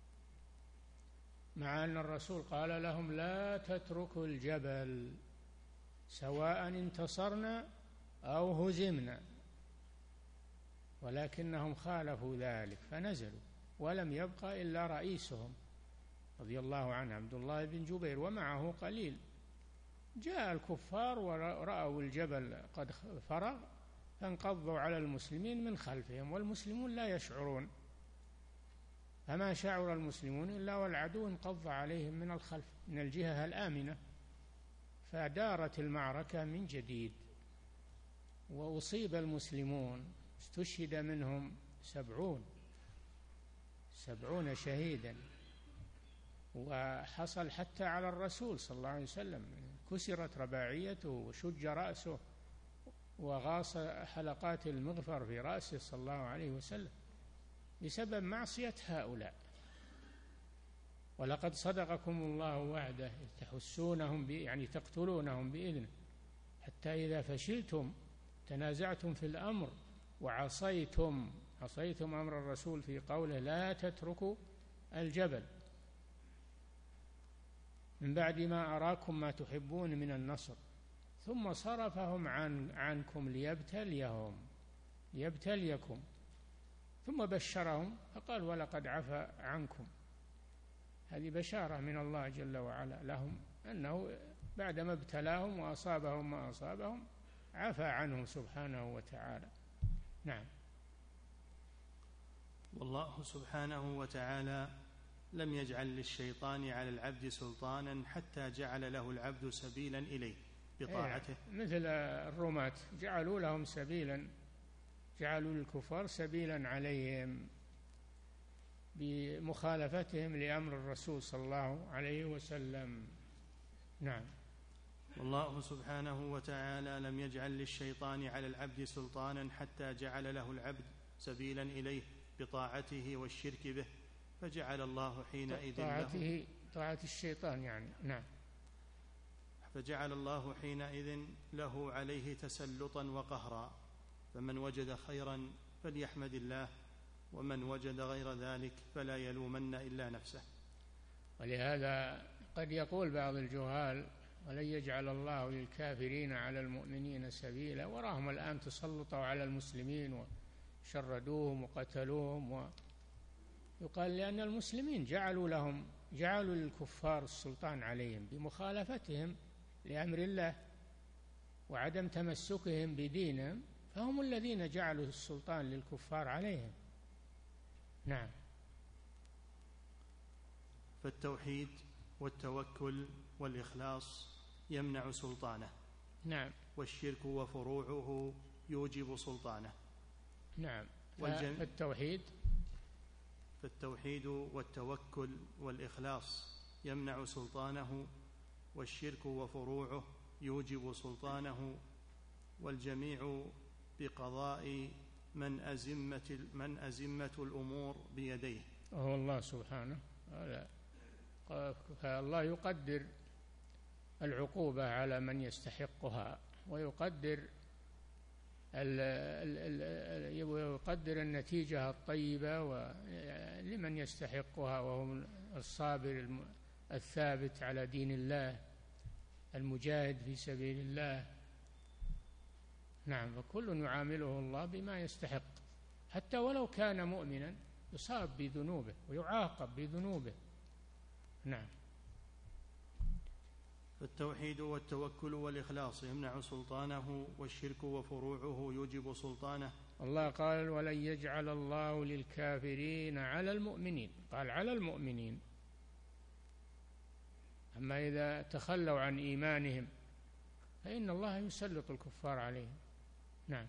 مع أن الرسول قال لهم لا تتركوا الجبل سواء انتصرنا أو هزمنا، ولكنهم خالفوا ذلك فنزلوا، ولم يبق إلا رئيسهم رضي الله عنه عبد الله بن جبير ومعه قليل. جاء الكفار ورأوا الجبل قد فرغ فانقضوا على المسلمين من خلفهم، والمسلمون لا يشعرون، فما شعر المسلمون إلا والعدو انقض عليهم من الخلف من الجهة الآمنة، فدارت المعركة من جديد وأصيب المسلمون، استشهد منهم سبعون سبعون شهيدا، وحصل حتى على الرسول صلى الله عليه وسلم، كسرت رباعيته وشج رأسه وغاص حلقات المغفر في رأسه صلى الله عليه وسلم بسبب معصية هؤلاء. ولقد صدقكم الله وعده تحسونهم يعني تقتلونهم بإذنه حتى إذا فشلتم تنازعتم في الأمر وعصيتم عصيتم أمر الرسول في قوله لا تتركوا الجبل من بعد ما أراكم ما تحبون من النصر، ثم صرفهم عن عنكم ليبتليهم ليبتليكم، ثم بشرهم فقال ولقد عفى عنكم. هذه بشارة من الله جل وعلا لهم أنه بعدما ابتلاهم وأصابهم ما أصابهم عفى عنهم سبحانه وتعالى. نعم. والله سبحانه وتعالى لم يجعل للشيطان على العبد سلطانا حتى جعل له العبد سبيلا إليه بطاعته، مثل الرماة جعلوا لهم سبيلا، جعلوا للكفار سبيلا عليهم بمخالفتهم لأمر الرسول صلى الله عليه وسلم. نعم. والله سبحانه وتعالى لم يجعل للشيطان على العبد سلطانا حتى جعل له العبد سبيلا إليه بطاعته والشرك به، فجعل الله حينئذ طاعته له طاعة الشيطان يعني. نعم. فجعل الله حينئذ له عليه تسلطا وقهرا، فمن وجد خيرا فليحمد الله، ومن وجد غير ذلك فلا يلومن إلا نفسه. ولهذا قد يقول بعض الجهال ولن يجعل الله للكافرين على المؤمنين سبيلا، وراهم الآن تسلطوا على المسلمين وشردوهم وقتلوهم، ويقال لأن المسلمين جعلوا لهم جعلوا للكفار السلطان عليهم بمخالفتهم لأمر الله وعدم تمسكهم بدينهم، فهم الذين جعلوا السلطان للكفار عليهم. نعم. فالتوحيد والتوكل والإخلاص يمنع سلطانه. نعم. والشرك وفروعه يوجب سلطانه. نعم. والجن... فالتوحيد فالتوحيد والتوكل والإخلاص يمنع سلطانه، والشرك وفروعه يوجب سلطانه، والجميع بقضاء من أزمة, من أزمة الأمور بيديه، وهو الله سبحانه. فالله يقدر العقوبة على من يستحقها، ويقدر ويقدر النتيجة الطيبة لمن يستحقها، وهو الصابر الثابت على دين الله المجاهد في سبيل الله. نعم. فكل يعامله الله بما يستحق، حتى ولو كان مؤمنا يصاب بذنوبه ويعاقب بذنوبه. نعم. فالتوحيد والتوكل والإخلاص يمنع سلطانه، والشرك وفروعه يوجب سلطانه. الله قال: ولن يجعل الله للكافرين على المؤمنين، قال على المؤمنين. أما إذا تخلوا عن إيمانهم فإن الله يسلط الكفار عليهم. نعم.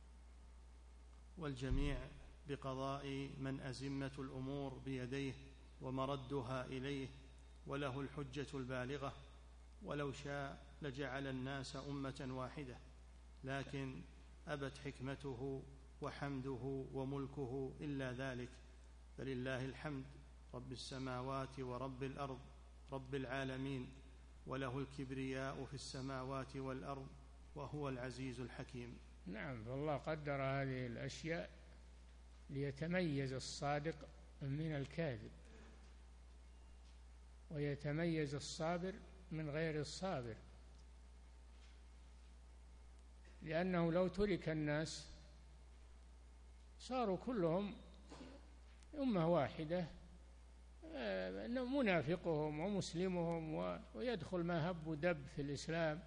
والجميع بقضاء من أزمة الأمور بيديه ومردها إليه، وله الحجة البالغة، ولو شاء لجعل الناس أمة واحدة، لكن أبت حكمته وحمده وملكه إلا ذلك. فلله الحمد رب السماوات ورب الأرض رب العالمين، وله الكبرياء في السماوات والأرض، وهو العزيز الحكيم. نعم. فالله قدر هذه الأشياء ليتميز الصادق من الكاذب، ويتميز الصابر من غير الصابر، لأنه لو ترك الناس صاروا كلهم أمة واحدة، منافقهم ومسلمهم، ويدخل ما هب ودب في الإسلام.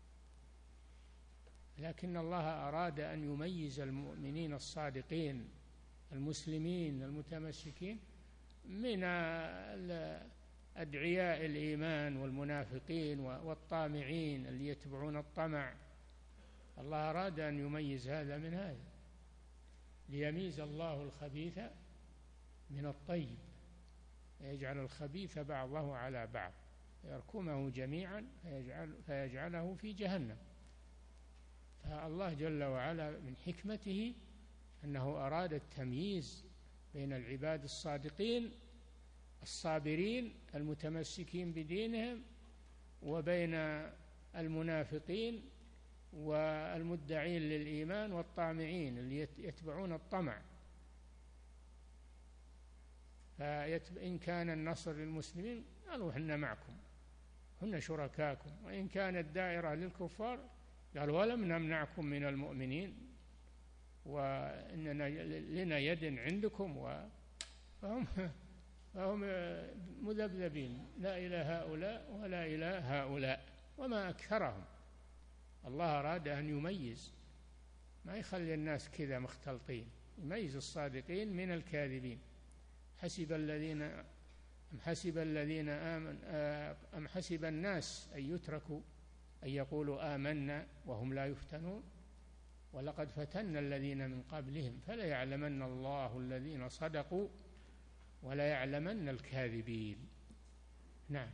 لكن الله أراد أن يميز المؤمنين الصادقين المسلمين المتمسكين من أدعياء الإيمان والمنافقين والطامعين اللي يتبعون الطمع. الله أراد أن يميز هذا من هذا، ليميز الله الخبيث من الطيب، يجعل الخبيث بعضه على بعض، يركمه جميعا فيجعل فيجعله في جهنم. فالله جل وعلا من حكمته أنه أراد التمييز بين العباد الصادقين الصابرين المتمسكين بدينهم، وبين المنافقين والمدعين للإيمان والطامعين اللي يتبعون الطمع. فإن كان النصر للمسلمين قالوا إحنا معكم، هن شركاكم، وإن كانت دائرة للكفار قالوا ولم نمنعكم من المؤمنين وإننا لنا يد عندكم، وهم فهم مذبذبين، لا إلى هؤلاء ولا إلى هؤلاء، وما أكثرهم. الله أراد أن يميز، ما يخلي الناس كذا مختلطين، يميز الصادقين من الكاذبين. حسب الذين أم حسب الذين آمن أم حسب الناس أن يتركوا أن يقولوا آمنا وهم لا يفتنون، ولقد فتنا الذين من قبلهم فلا يعلمن الله الذين صدقوا ولا يعلمن الكاذبين. نعم.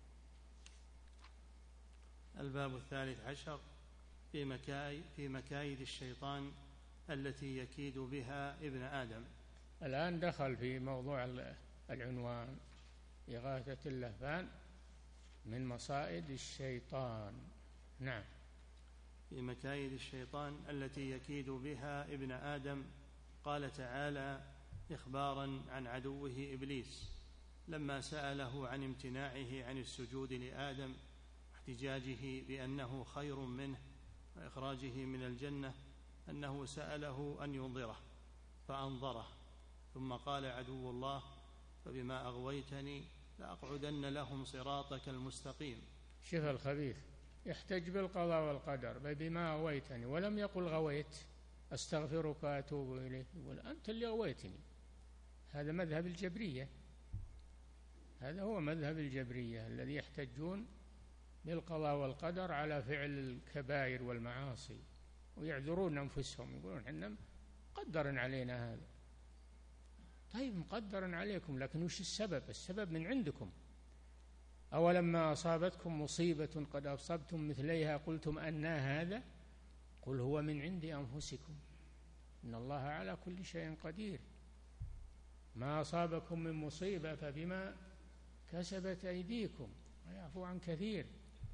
الباب الثالث عشر في مكايد, في مكايد الشيطان التي يكيد بها ابن آدم. الآن دخل في موضوع العنوان: إغاثة اللهفان من مصائد الشيطان. نعم. في مكايد الشيطان التي يكيد بها ابن آدم. قال تعالى إخبارا عن عدوه إبليس لما سأله عن امتناعه عن السجود لآدم، واحتجاجه بأنه خير منه، وإخراجه من الجنة، أنه سأله أن ينظره فأنظره، ثم قال عدو الله: فبما أغويتني لأقعدن لهم صراطك المستقيم. شوف الخبيث يحتج بالقضاء والقدر: بما أغويتني، ولم يقل غويت أستغفرك وأتوب إليك، يقول أنت اللي غويتني. هذا مذهب الجبرية، هذا هو مذهب الجبرية الذي يحتجون بالقضاء والقدر على فعل الكبائر والمعاصي ويعذرون أنفسهم، يقولون إحنا مقدر علينا هذا. طيب مقدر عليكم، لكن وش السبب؟ السبب من عندكم. أولما أصابتكم مصيبة قد أصبتم مثليها قلتم أنى هذا، قل هو من عند أنفسكم إن الله على كل شيء قدير. ما أصابكم من مصيبة فبما كسبت أيديكم ويعفو عن كثير.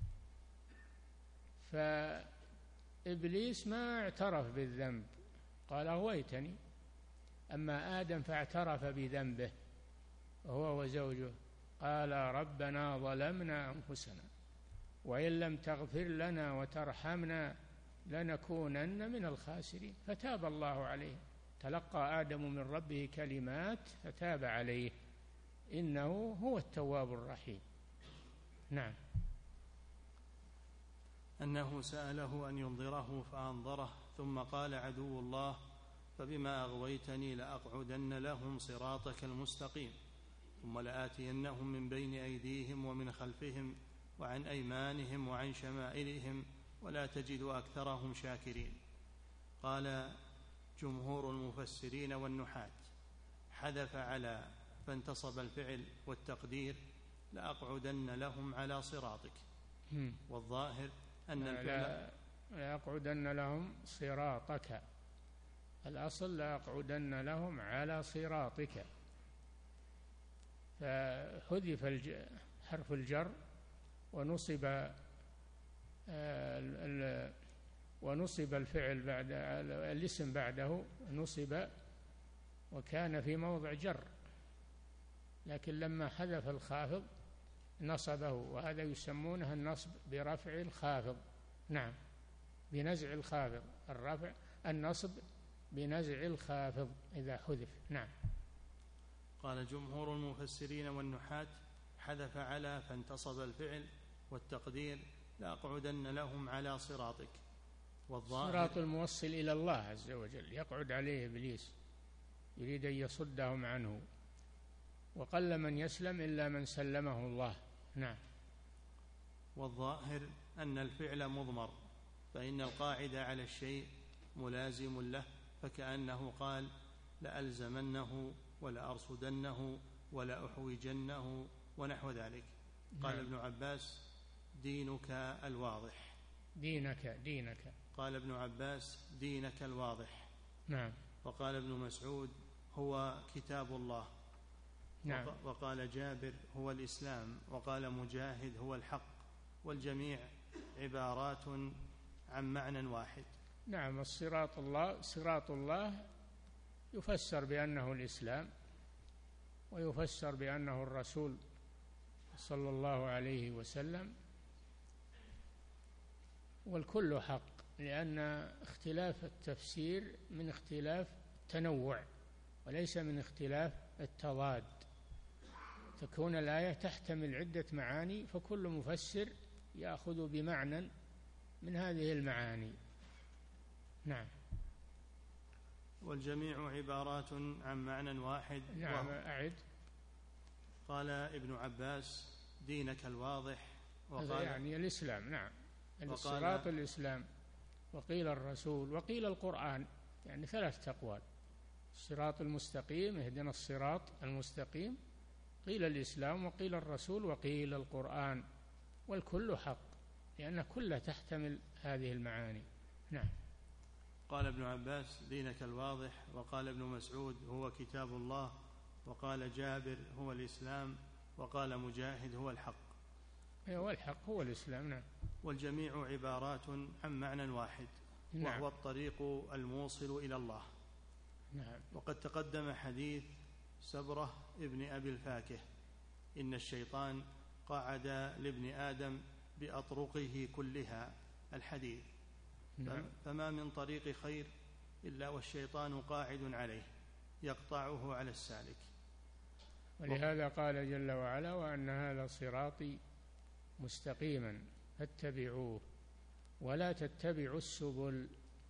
فإبليس ما اعترف بالذنب، قال أغويتني. أما آدم فاعترف بذنبه وهو وزوجه، قال ربنا ظلمنا أنفسنا وإن لم تغفر لنا وترحمنا لنكونن من الخاسرين. فتاب الله عليه، تلقى آدم من ربه كلمات فتاب عليه إنه هو التواب الرحيم. نعم. أنه سأله أن ينظره فأنظره، ثم قال عدو الله فبما أغويتني لأقعدن لهم صراطك المستقيم ثم لآتينهم من بين أيديهم ومن خلفهم وعن أيمانهم وعن شمائلهم ولا تجد أكثرهم شاكرين. قال جمهور المفسرين والنحاة حذف على فانتصب الفعل والتقدير لأقعدن لهم على صراطك، والظاهر أن الفعل لأقعدن لهم صراطك، الأصل لأقعدن لهم على صراطك، فحذف حرف الجر ونصب ونصب الفعل بعد الاسم بعده نصب وكان في موضع جر، لكن لما حذف الخافض نصبه، وهذا يسمونه النصب برفع الخافض. نعم، بنزع الخافض. الرفع النصب بنزع الخافض إذا حذف. نعم. قال جمهور المفسرين والنحاة حذف على فانتصب الفعل والتقدير لأقعدن لهم على صراطك، والظاهر صراط الموصل إلى الله عز وجل يقعد عليه إبليس يريد أن يصدهم عنه، وقل من يسلم إلا من سلمه الله. نعم. والظاهر أن الفعل مضمر، فإن القاعد على الشيء ملازم له، فكأنه قال لألزمنه ولأرصدنه ولأحوجنه ونحو ذلك. قال نعم. ابن عباس دينك الواضح. دينك دينك قال ابن عباس دينك الواضح. نعم. وقال ابن مسعود هو كتاب الله. نعم. وقال جابر هو الإسلام. وقال مجاهد هو الحق، والجميع عبارات عن معنى واحد. نعم. الصراط الله صراط الله يفسر بأنه الإسلام، ويفسر بأنه الرسول صلى الله عليه وسلم، والكل حق، لأن اختلاف التفسير من اختلاف التنوع وليس من اختلاف التضاد. تكون الآية تحتمل عدة معاني، فكل مفسر يأخذ بمعنى من هذه المعاني. نعم. والجميع عبارات عن معنى واحد. نعم. أعد. قال ابن عباس دينك الواضح، وقال يعني الإسلام. نعم. الصراط الإسلام، وقيل الرسول، وقيل القرآن، يعني ثلاثة أقوال: الصراط المستقيم، اهدنا الصراط المستقيم، قيل الإسلام، وقيل الرسول، وقيل القرآن، والكل حق، لأن كلها تحتمل هذه المعاني. نعم. قال ابن عباس دينك الواضح، وقال ابن مسعود هو كتاب الله، وقال جابر هو الإسلام، وقال مجاهد هو الحق. هو الحق هو الإسلام. نعم. والجميع عبارات عن معنى واحد. نعم. وهو الطريق الموصل إلى الله. نعم. وقد تقدم حديث سبرة ابن أبي الفاكه إن الشيطان قعد لابن آدم بأطرقه كلها، الحديث. نعم. فما من طريق خير إلا والشيطان قاعد عليه يقطعه على السالك. ولهذا قال جل وعلا: وأن هذا صراطي مستقيما فاتبعوه ولا تتبعوا السبل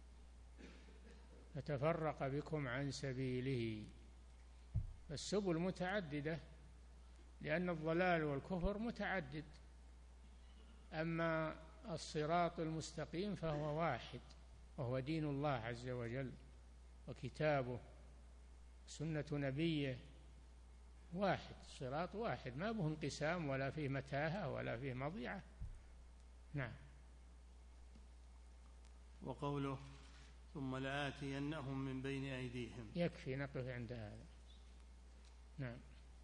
فتفرق بكم عن سبيله. فالسبل متعددة، لأن الضلال والكفر متعدد، أما الصراط المستقيم فهو واحد، وهو دين الله عز وجل وكتابه سنة نبيه، واحد، صراط واحد ما به انقسام ولا فيه متاهة ولا فيه مضيعة. نعم. وقوله ثم لآتينهم من بين أيديهم، يكفي نقف عند هذا. نعم.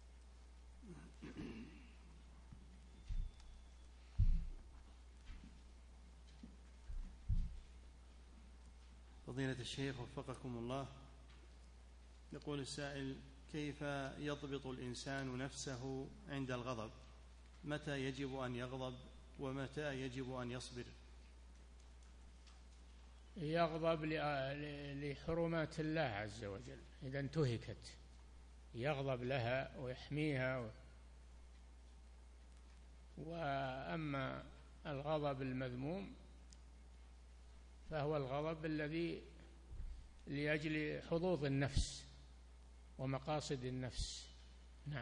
فضيلة الشيخ وفقكم الله، يقول السائل: كيف يضبط الإنسان نفسه عند الغضب؟ متى يجب أن يغضب ومتى يجب أن يصبر؟ يغضب لحرمات الله عز وجل إذا انتهكت، يغضب لها ويحميها. وأما الغضب المذموم فهو الغضب الذي لأجل حظوظ النفس ومقاصد النفس. نعم.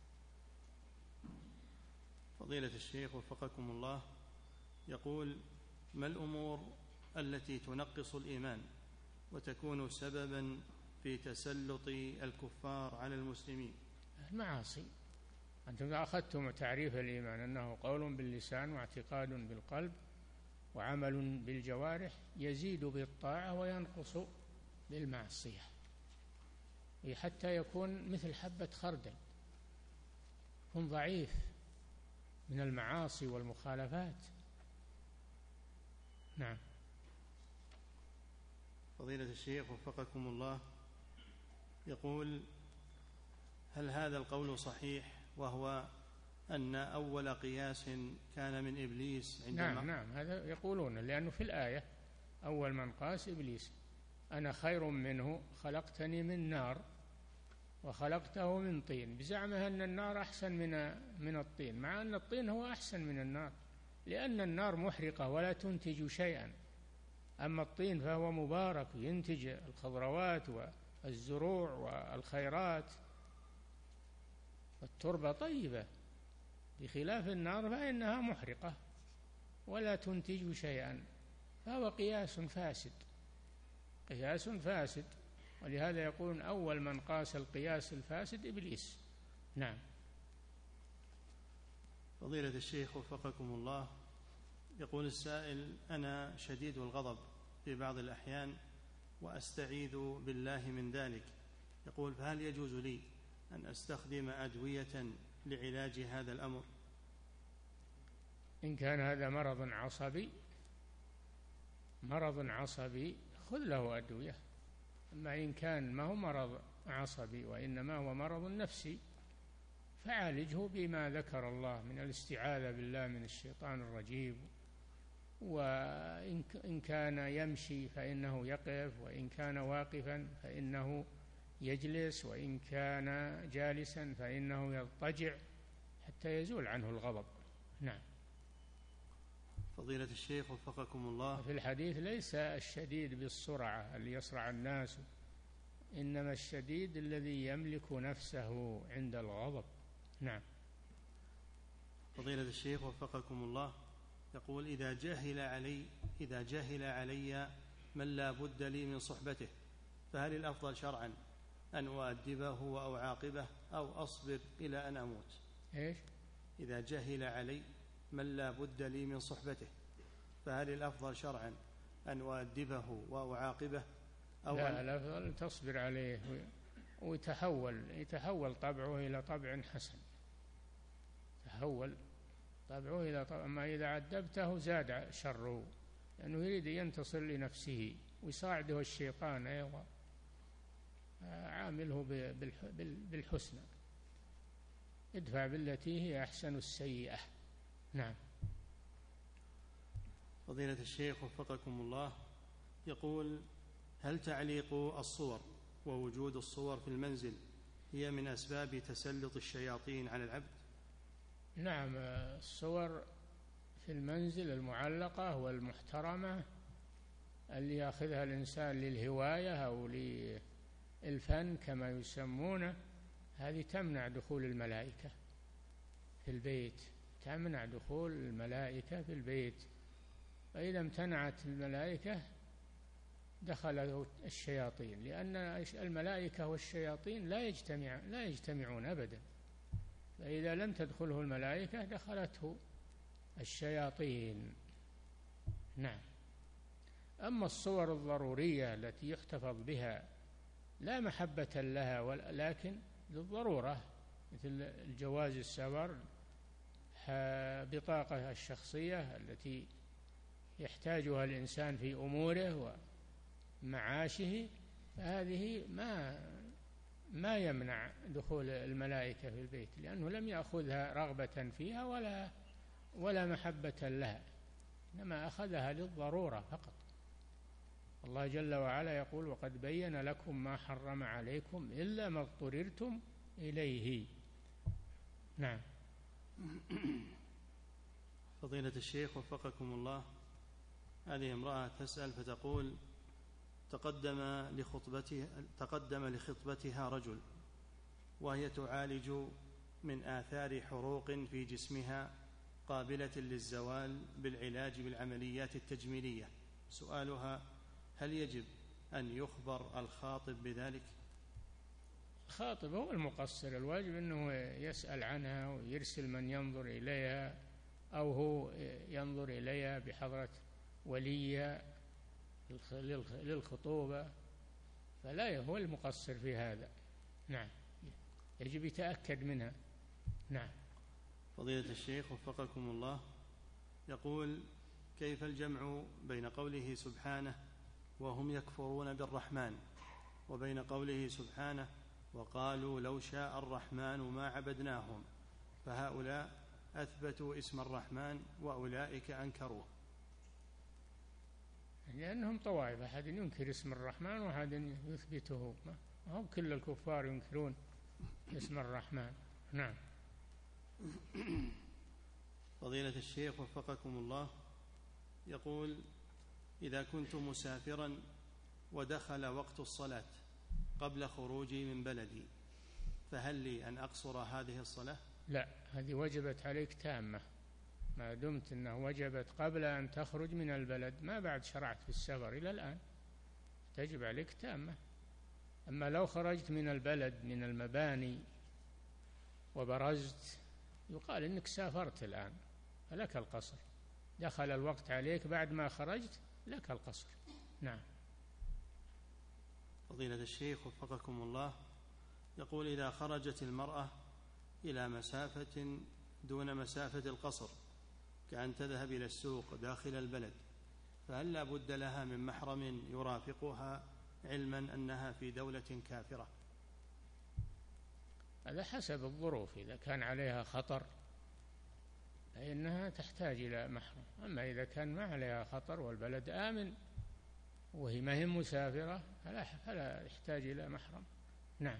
فضيلة الشيخ وفقكم الله، يقول: ما الأمور التي تنقص الإيمان وتكون سببا في تسلط الكفار على المسلمين؟ المعاصي. أنتم أخذتم تعريف الإيمان أنه قول باللسان واعتقاد بالقلب وعمل بالجوارح، يزيد بالطاعة وينقص بالمعصية، حتى يكون مثل حبة خردل، يكون ضعيف من المعاصي والمخالفات. نعم. فضيلة الشيخ وفقكم الله، يقول: هل هذا القول صحيح، وهو أن أول قياس كان من إبليس عندما نعم نعم هذا يقولون، لأنه في الآية أول من قاس إبليس: أنا خير منه خلقتني من نار وخلقته من طين، بزعمه أن النار أحسن من من الطين، مع أن الطين هو أحسن من النار، لأن النار محرقة ولا تنتج شيئا، أما الطين فهو مبارك ينتج الخضروات والزروع والخيرات، التربة طيبة، بخلاف النار فإنها محرقة ولا تنتج شيئا، فهو قياس فاسد، قياس فاسد، ولهذا يقولون أول من قاس القياس الفاسد إبليس. نعم. فضيلة الشيخ وفقكم الله، يقول السائل: أنا شديد الغضب في بعض الأحيان وأستعيذ بالله من ذلك، يقول: فهل يجوز لي أن أستخدم أدوية لعلاج هذا الأمر؟ إن كان هذا مرض عصبي مرض عصبي خذ له أدوية، أما إن كان ما هو مرض عصبي وإنما هو مرض نفسي فعالجه بما ذكر الله من الاستعاذة بالله من الشيطان الرجيم، وإن كان يمشي فإنه يقف، وإن كان واقفا فإنه يجلس، وإن كان جالسا فإنه يضطجع حتى يزول عنه الغضب. نعم. فضيلة الشيخ وفقكم الله، في الحديث ليس الشديد بالسرعة اللي يسرع الناس، إنما الشديد الذي يملك نفسه عند الغضب. نعم. فضيلة الشيخ وفقكم الله، يقول: إذا جهل علي إذا جهل علي من لا بد لي من صحبته، فهل الأفضل شرعا أن أؤدبه أو أعاقبه أو أصبر إلى أن أموت؟ إيش؟ إذا جهل علي من لا بد لي من صحبته، فهل الأفضل شرعا أن أؤدبه وأعاقبه أو لا، أن الأفضل تصبر عليه ويتحول يتحول طبعه إلى طبع حسن، تحول طبعه إلى طبع، أما إذا عذبته زاد شره، لأنه يريد ينتصر لنفسه ويساعده الشيطان أيضا. عامله بالحسنى، ادفع بالتي هي أحسن السيئة. نعم. فضيلة الشيخ وفقكم الله، يقول: هل تعليق الصور ووجود الصور في المنزل هي من أسباب تسلط الشياطين على العبد؟ نعم، الصور في المنزل المعلقة والمحترمة اللي يأخذها الإنسان للهواية أو للفن كما يسمونه، هذه تمنع دخول الملائكة، في البيت، تمنع دخول الملائكة في البيت. فإذا امتنعت الملائكة دخل الشياطين، لأن الملائكة والشياطين لا يجتمع لا يجتمعون أبدا، فإذا لم تدخله الملائكة دخلته الشياطين. نعم. أما الصور الضرورية التي يحتفظ بها لا محبة لها ولكن للضرورة، مثل الجواز السفر، بطاقة الشخصية التي يحتاجها الإنسان في أموره ومعاشه، فهذه ما ما يمنع دخول الملائكة في البيت، لأنه لم يأخذها رغبة فيها ولا ولا محبة لها، إنما أخذها للضرورة فقط. الله جل وعلا يقول: وقد بين لكم ما حرم عليكم إلا ما اضطررتم إليه. نعم. فضيلة الشيخ وفقكم الله، هذه امرأة تسأل فتقول: تقدم لخطبتها تقدم لخطبتها رجل وهي تعالج من آثار حروق في جسمها قابلة للزوال بالعلاج بالعمليات التجميلية. سؤالها: هل يجب أن يخبر الخاطب بذلك؟ الخاطب هو المقصر، الواجب أنه يسأل عنها ويرسل من ينظر إليها، أو هو ينظر إليها بحضرة ولي للخطوبة، فلا هو المقصر في هذا. نعم، يجب يتأكد منها. نعم. فضيلة الشيخ وفقكم الله، يقول: كيف الجمع بين قوله سبحانه: وهم يكفرون بالرحمن، وبين قوله سبحانه: وقالوا لو شاء الرحمن ما عبدناهم؟ فهؤلاء أثبتوا اسم الرحمن وأولئك أنكروه. لأنهم طوائف، أحد ينكر اسم الرحمن وأحد يثبته، ما هم كل الكفار ينكرون اسم الرحمن. نعم. فضيلة الشيخ وفقكم الله، يقول: إذا كنت مسافرا ودخل وقت الصلاة قبل خروجي من بلدي، فهل لي أن أقصر هذه الصلاة؟ لا، هذه وجبت عليك تامة، ما دمت أنه وجبت قبل أن تخرج من البلد، ما بعد شرعت في السفر إلى الآن، تجب عليك تامة. أما لو خرجت من البلد من المباني وبرزت، يقال إنك سافرت الآن، فلك القصر. دخل الوقت عليك بعد ما خرجت، لك القصر. نعم. فضيلة الشيخ وفقكم الله، يقول: إذا خرجت المرأة إلى مسافة دون مسافة القصر، كأن تذهب إلى السوق داخل البلد، فهل لا بد لها من محرم يرافقها علما أنها في دولة كافرة؟ هذا حسب الظروف، إذا كان عليها خطر فإنها تحتاج إلى محرم، أما إذا كان ما عليها خطر والبلد آمن وهي ما هي مسافرة فلا, فلا يحتاج إلى محرم. نعم.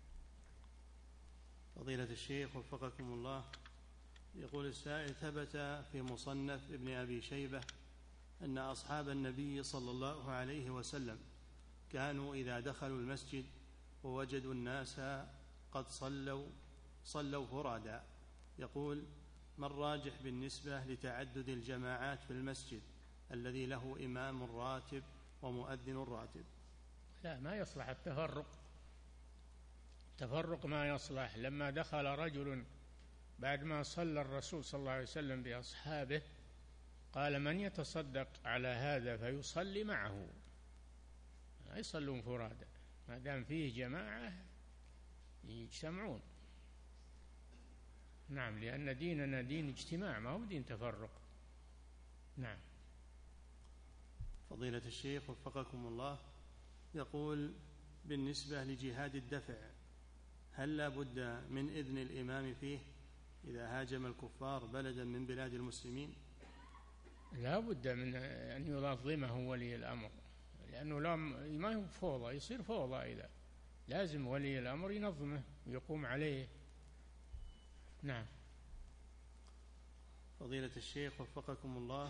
فضيلة الشيخ وفقكم الله، يقول السائل: ثبت في مصنف ابن أبي شيبة أن أصحاب النبي صلى الله عليه وسلم كانوا إذا دخلوا المسجد ووجدوا الناس قد صلوا صلوا فرادا. يقول: ما الراجح بالنسبة لتعدد الجماعات في المسجد الذي له إمام راتب ومؤذن راتب؟ لا، ما يصلح التفرق، تفرق ما يصلح. لما دخل رجل بعد ما صلى الرسول صلى الله عليه وسلم بأصحابه قال: من يتصدق على هذا فيصلي معه، لا يصلون فرادا، ما دام فيه جماعة يجتمعون. نعم، لأن ديننا دين اجتماع، ما هو دين تفرق. نعم. فضيلة الشيخ وفقكم الله، يقول: بالنسبة لجهاد الدفع، هل لا بد من إذن الإمام فيه إذا هاجم الكفار بلدا من بلاد المسلمين؟ لا بد من أن ينظمه ولي الأمر، لأنه لا ما هو فوضى، يصير فوضى إذا لازم ولي الأمر ينظمه ويقوم عليه. نعم. فضيلة الشيخ وفقكم الله،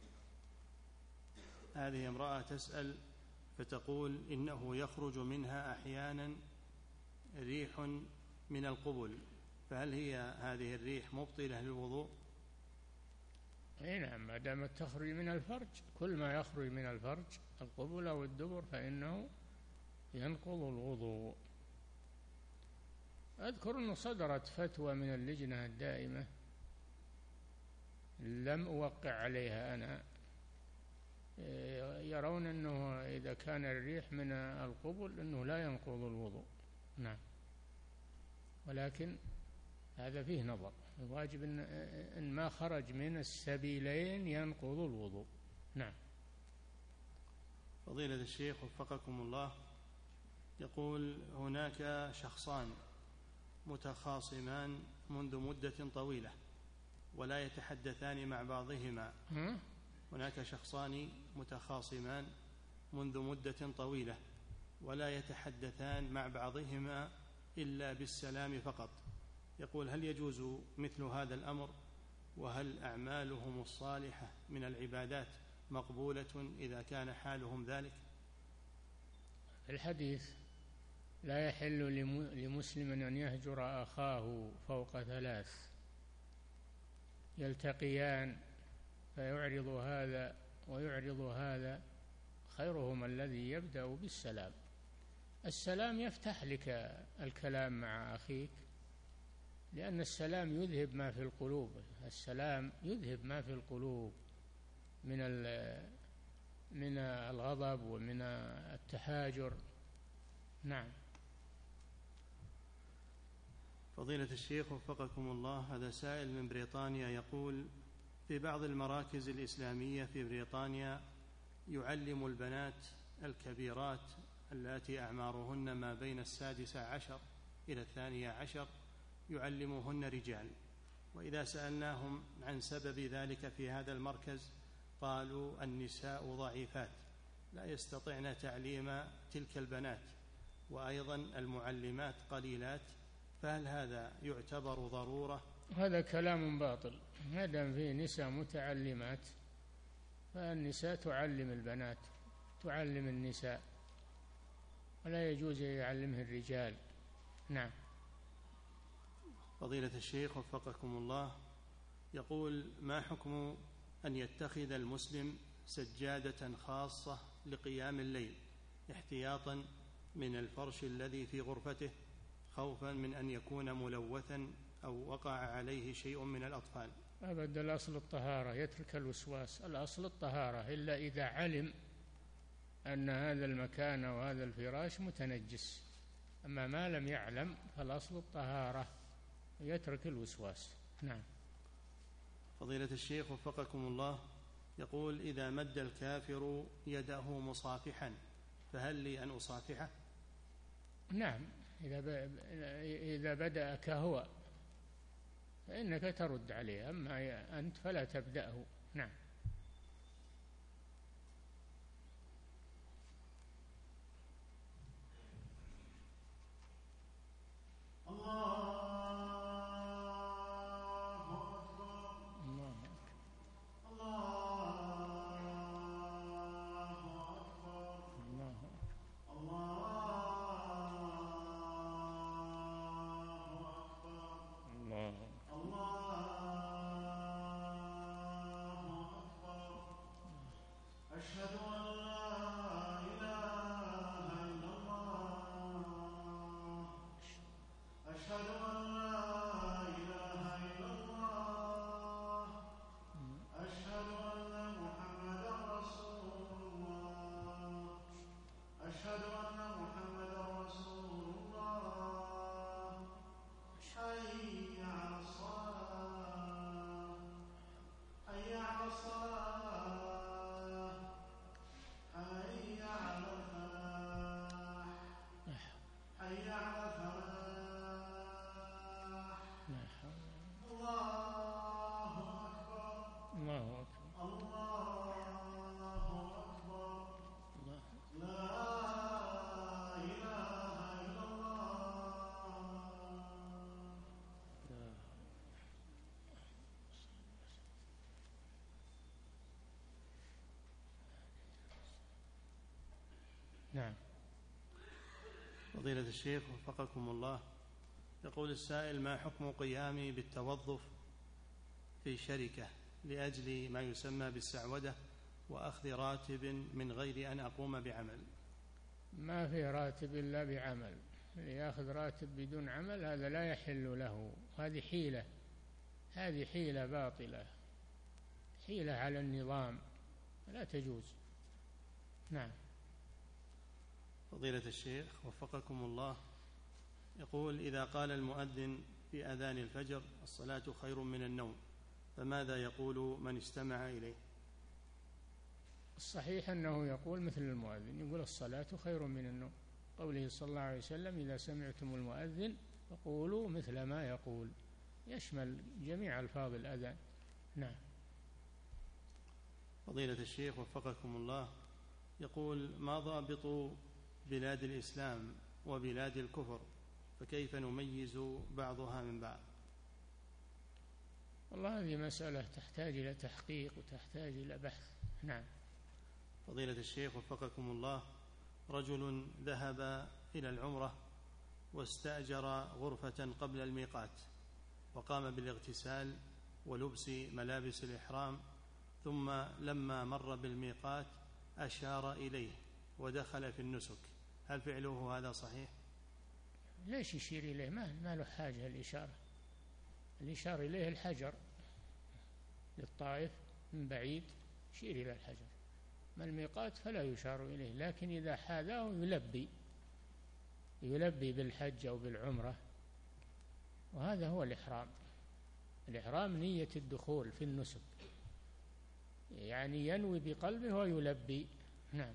هذه امرأة تسأل فتقول: إنه يخرج منها أحيانا ريح من القبل فهل هي هذه الريح مبطلة للوضوء؟ اي نعم، ما دامت تخرج من الفرج، كل ما يخرج من الفرج القبل أو الدبر فإنه ينقض الوضوء. أذكر أنه صدرت فتوى من اللجنة الدائمة لم أوقع عليها أنا، يرون أنه إذا كان الريح من القبل أنه لا ينقض الوضوء. نعم، ولكن هذا فيه نظر، الواجب إن, إن ما خرج من السبيلين ينقض الوضوء. نعم. فضيلة الشيخ وفقكم الله، يقول هناك شخصان متخاصمان منذ مدة طويلة ولا يتحدثان مع بعضهما. هناك شخصان متخاصمان منذ مدة طويلة ولا يتحدثان مع بعضهما إلا بالسلام فقط. يقول هل يجوز مثل هذا الأمر؟ وهل أعمالهم الصالحة من العبادات مقبولة إذا كان حالهم ذلك؟ الحديث لا يحل لمسلم أن يهجر أخاه فوق ثلاث، يلتقيان فيعرض هذا ويعرض هذا، خيرهما الذي يبدأ بالسلام. السلام يفتح لك الكلام مع أخيك، لأن السلام يذهب ما في القلوب، السلام يذهب ما في القلوب من من الغضب ومن التحاجر. نعم. فضيلة الشيخ وفقكم الله، هذا سائل من بريطانيا يقول في بعض المراكز الإسلامية في بريطانيا يعلم البنات الكبيرات اللاتي أعمارهن ما بين السادسة عشر إلى الثانية عشر يعلمهن رجال، وإذا سألناهم عن سبب ذلك في هذا المركز قالوا النساء ضعيفات لا يستطعن تعليم تلك البنات، وأيضا المعلمات قليلات، فهل هذا يعتبر ضرورة؟ هذا كلام باطل. ما دام فيه نساء متعلمات فالنساء تعلم البنات، تعلم النساء، ولا يجوز يعلمه الرجال. نعم. فضيلة الشيخ وفقكم الله، يقول ما حكم أن يتخذ المسلم سجادة خاصة لقيام الليل احتياطا من الفرش الذي في غرفته، خوفا من أن يكون ملوثا أو وقع عليه شيء من الأطفال؟ أبدا، الأصل الطهارة، يترك الوسواس، الأصل الطهارة، إلا إذا علم أن هذا المكان وهذا الفراش متنجس، أما ما لم يعلم فالأصل الطهارة، يترك الوسواس. نعم. فضيلة الشيخ وفقكم الله، يقول إذا مد الكافر يده مصافحا فهل لي أن أصافحه؟ نعم، إذا بدأك هو فإنك ترد عليه، أما أنت فلا تبدأه. نعم. الله نعم. فضيلة الشيخ وفقكم الله، يقول السائل: ما حكم قيامي بالتوظف في شركة لأجل ما يسمى بالسعودة وأخذ راتب من غير أن أقوم بعمل؟ ما في راتب إلا بعمل. اللي يأخذ راتب بدون عمل هذا لا يحل له. هذه حيلة، هذه حيلة باطلة، حيلة على النظام، لا تجوز. نعم. فضيلة الشيخ وفقكم الله، يقول: إذا قال المؤذن في أذان الفجر: الصلاة خير من النوم، فماذا يقول من استمع إليه؟ الصحيح أنه يقول مثل المؤذن، يقول الصلاة خير من النوم، قوله صلى الله عليه وسلم: إذا سمعتم المؤذن فقولوا مثل ما يقول، يشمل جميع ألفاظ الأذان. نعم. فضيلة الشيخ وفقكم الله، يقول: ما ضابط بلاد الإسلام وبلاد الكفر، فكيف نميز بعضها من بعض؟ والله هذه مسألة تحتاج إلى تحقيق وتحتاج إلى بحث. نعم. فضيلة الشيخ وفقكم الله، رجل ذهب إلى العمرة واستأجر غرفة قبل الميقات، وقام بالاغتسال ولبس ملابس الإحرام، ثم لما مر بالميقات أشار إليه ودخل في النسك، هل فعله هذا صحيح؟ ليش يشير إليه؟ ما, ما له حاجة الإشارة. الإشارة إليه الحجر للطائف من بعيد، يشير إلى الحجر. ما الميقات فلا يشار إليه، لكن إذا حاذاه يلبي يلبي بالحج أو بالعمرة، وهذا هو الإحرام. الإحرام نية الدخول في النسك، يعني ينوي بقلبه ويلبي. نعم.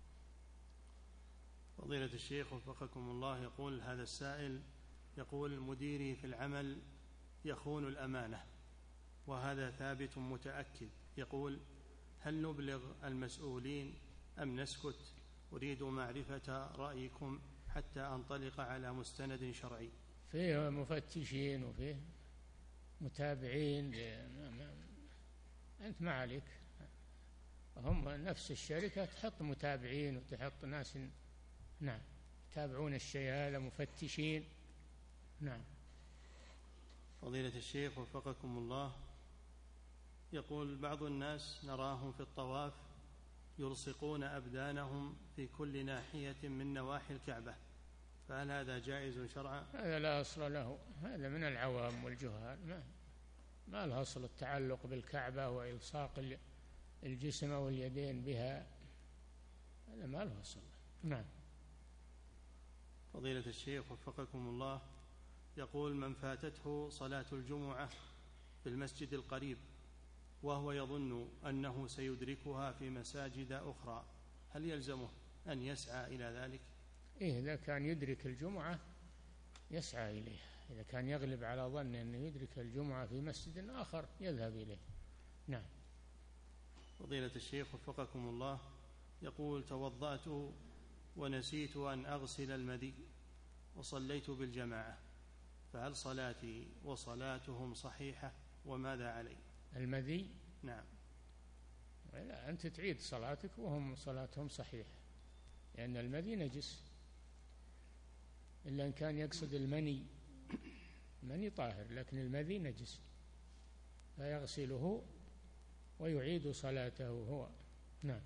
فضيلة الشيخ وفقكم الله، يقول هذا السائل: يقول: مديري في العمل يخون الأمانة، وهذا ثابت متأكد. يقول: هل نبلغ المسؤولين أم نسكت؟ أريد معرفة رأيكم حتى أنطلق على مستند شرعي. فيه مفتشين وفيه متابعين، أنت ما عليك. هم نفس الشركة تحط متابعين وتحط ناس، نعم، يتابعون الشيء هذا، مفتشين. نعم. فضيلة الشيخ وفقكم الله، يقول: بعض الناس نراهم في الطواف يلصقون أبدانهم في كل ناحية من نواحي الكعبة، فهل هذا جائز شرعا؟ هذا لا أصل له، هذا من العوام والجهال، ما, ما له أصل التعلق بالكعبة وإلصاق الجسم واليدين بها، هذا ما له أصل. نعم. فضيلة الشيخ وفقكم الله، يقول: من فاتته صلاة الجمعة في المسجد القريب وهو يظن أنه سيدركها في مساجد أخرى، هل يلزمه أن يسعى إلى ذلك؟ إيه، إذا كان يدرك الجمعة يسعى إليها، إذا كان يغلب على ظن أنه يدرك الجمعة في مسجد آخر يذهب إليه. نعم. فضيلة الشيخ وفقكم الله، يقول: توضأت ونسيت أن أغسل المذي وصليت بالجماعة، فهل صلاتي وصلاتهم صحيحة وماذا علي؟ المذي؟ نعم. لا، أنت تعيد صلاتك وهم صلاتهم صحيحة، لأن المذي نجس، إلا إن كان يقصد المني، المني طاهر، لكن المذي نجس، فيغسله ويعيد صلاته هو. نعم.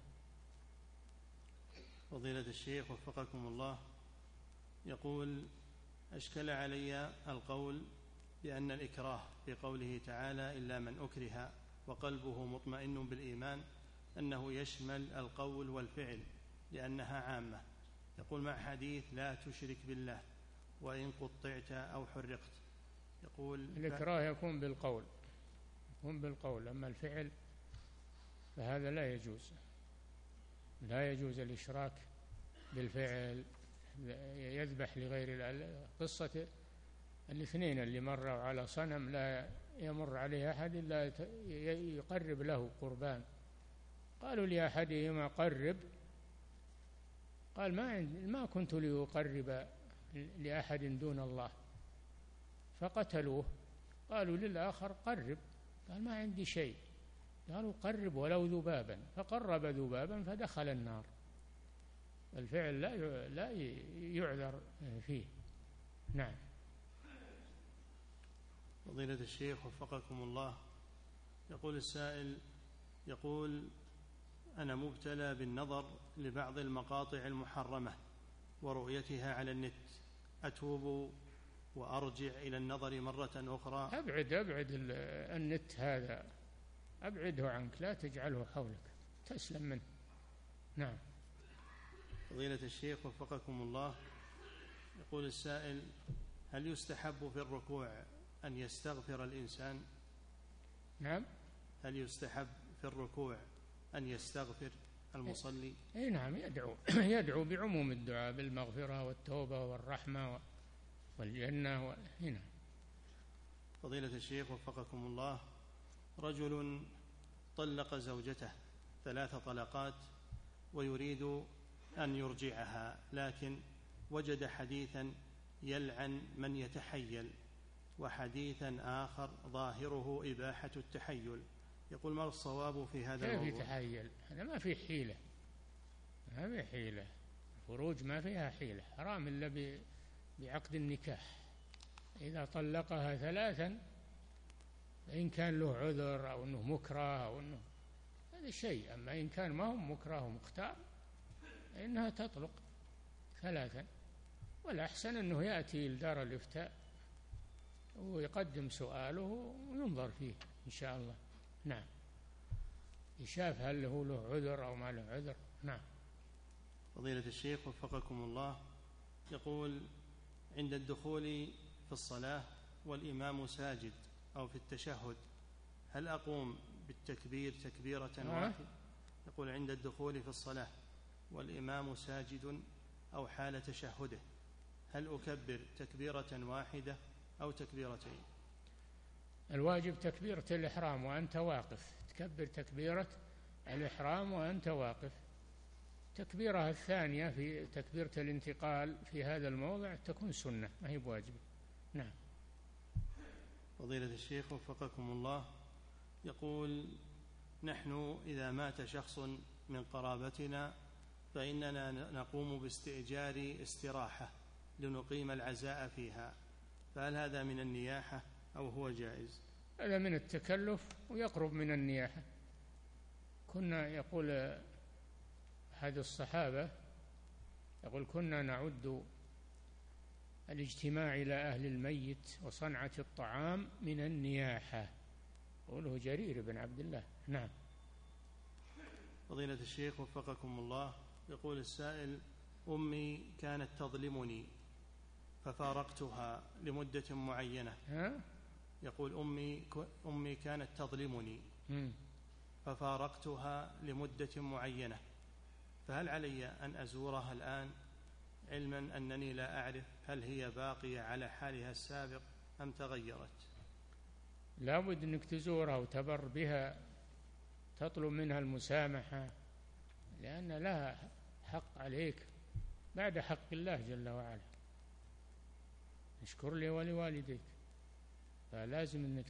فضيلة الشيخ وفقكم الله، يقول: أشكل علي القول بأن الإكراه في قوله تعالى: إلا من أكره وقلبه مطمئن بالإيمان، أنه يشمل القول والفعل لأنها عامة. يقول: مع حديث لا تشرك بالله وإن قطعت أو حرقت. يقول: الإكراه يكون بالقول، يكون بالقول، أما الفعل فهذا لا يجوز، لا يجوز الإشراك بالفعل. يذبح لغير الله. قصة الاثنين اللي مروا على صنم لا يمر عليه أحد إلا يقرب له قربان، قالوا لأحدهما قرب، قال ما ما كنت لأقرب لأحد دون الله، فقتلوه. قالوا للآخر قرب، قال ما عندي شيء، قالوا قرب ولو ذبابا، فقرب ذبابا فدخل النار. الفعل لا لا يعذر فيه. نعم. فضيلة الشيخ وفقكم الله، يقول السائل، يقول: أنا مبتلى بالنظر لبعض المقاطع المحرمة ورؤيتها على النت، أتوب وأرجع إلى النظر مرة أخرى؟ أبعد أبعد النت هذا، أبعده عنك، لا تجعله حولك، تسلم منه. نعم. فضيلة الشيخ وفقكم الله، يقول السائل: هل يستحب في الركوع أن يستغفر الإنسان؟ نعم. هل يستحب في الركوع أن يستغفر المصلي؟ اي نعم، يدعو يدعو بعموم الدعاء بالمغفرة والتوبة والرحمة والجنة. هنا. فضيلة الشيخ وفقكم الله، رجل طلق زوجته ثلاث طلقات ويريد أن يرجعها، لكن وجد حديثا يلعن من يتحيل وحديثا آخر ظاهره إباحة التحيل، يقول: ما الصواب في هذا الموضوع؟ كيف يتحيل؟ هذا ما في حيلة، ما في حيلة، الفروج ما فيها حيلة، حرام إلا بعقد النكاح. إذا طلقها ثلاثا إن كان له عذر أو أنه مكره أو أنه هذا شيء، أما إن كان ما هو مكره ومختار إنها تطلق ثلاثا. والأحسن أنه يأتي لدار الإفتاء ويقدم سؤاله وينظر فيه إن شاء الله. نعم. يشاف هل هو له عذر أو ما له عذر. نعم. فضيلة الشيخ وفقكم الله، يقول: عند الدخول في الصلاة والإمام ساجد أو في التشهد، هل أقوم بالتكبير تكبيرة واحدة؟ يقول: عند الدخول في الصلاة والإمام ساجد أو حال تشهده، هل أكبر تكبيرة واحدة أو تكبيرتين؟ الواجب تكبيرة الإحرام وأنت واقف، تكبر تكبيرة الإحرام وأنت واقف. تكبيرها الثانية في تكبيرة الانتقال في هذا الموضع تكون سنة، ما هي بواجبة. نعم. فضيلة الشيخ وفقكم الله، يقول: نحن إذا مات شخص من قرابتنا فإننا نقوم باستئجار استراحة لنقيم العزاء فيها، فهل هذا من النياحة أو هو جائز؟ هذا من التكلف ويقرب من النياحة. كنا يقول أحد الصحابة، يقول: كنا نعد الاجتماع إلى أهل الميت وصنعة الطعام من النياحة. قوله جرير بن عبد الله. نعم. فضيلة الشيخ وفقكم الله، يقول السائل: أمي كانت تظلمني ففارقتها لمدة معينة. ها؟ يقول: أمي أمي كانت تظلمني ففارقتها لمدة معينة، فهل علي أن أزورها الآن، علما أنني لا أعرف هل هي باقية على حالها السابق أم تغيرت؟ لا بد أنك تزورها وتبر بها، تطلب منها المسامحة، لأن لها حق عليك بعد حق الله جل وعلا. اشكر لي ولوالديك، فلازم أنك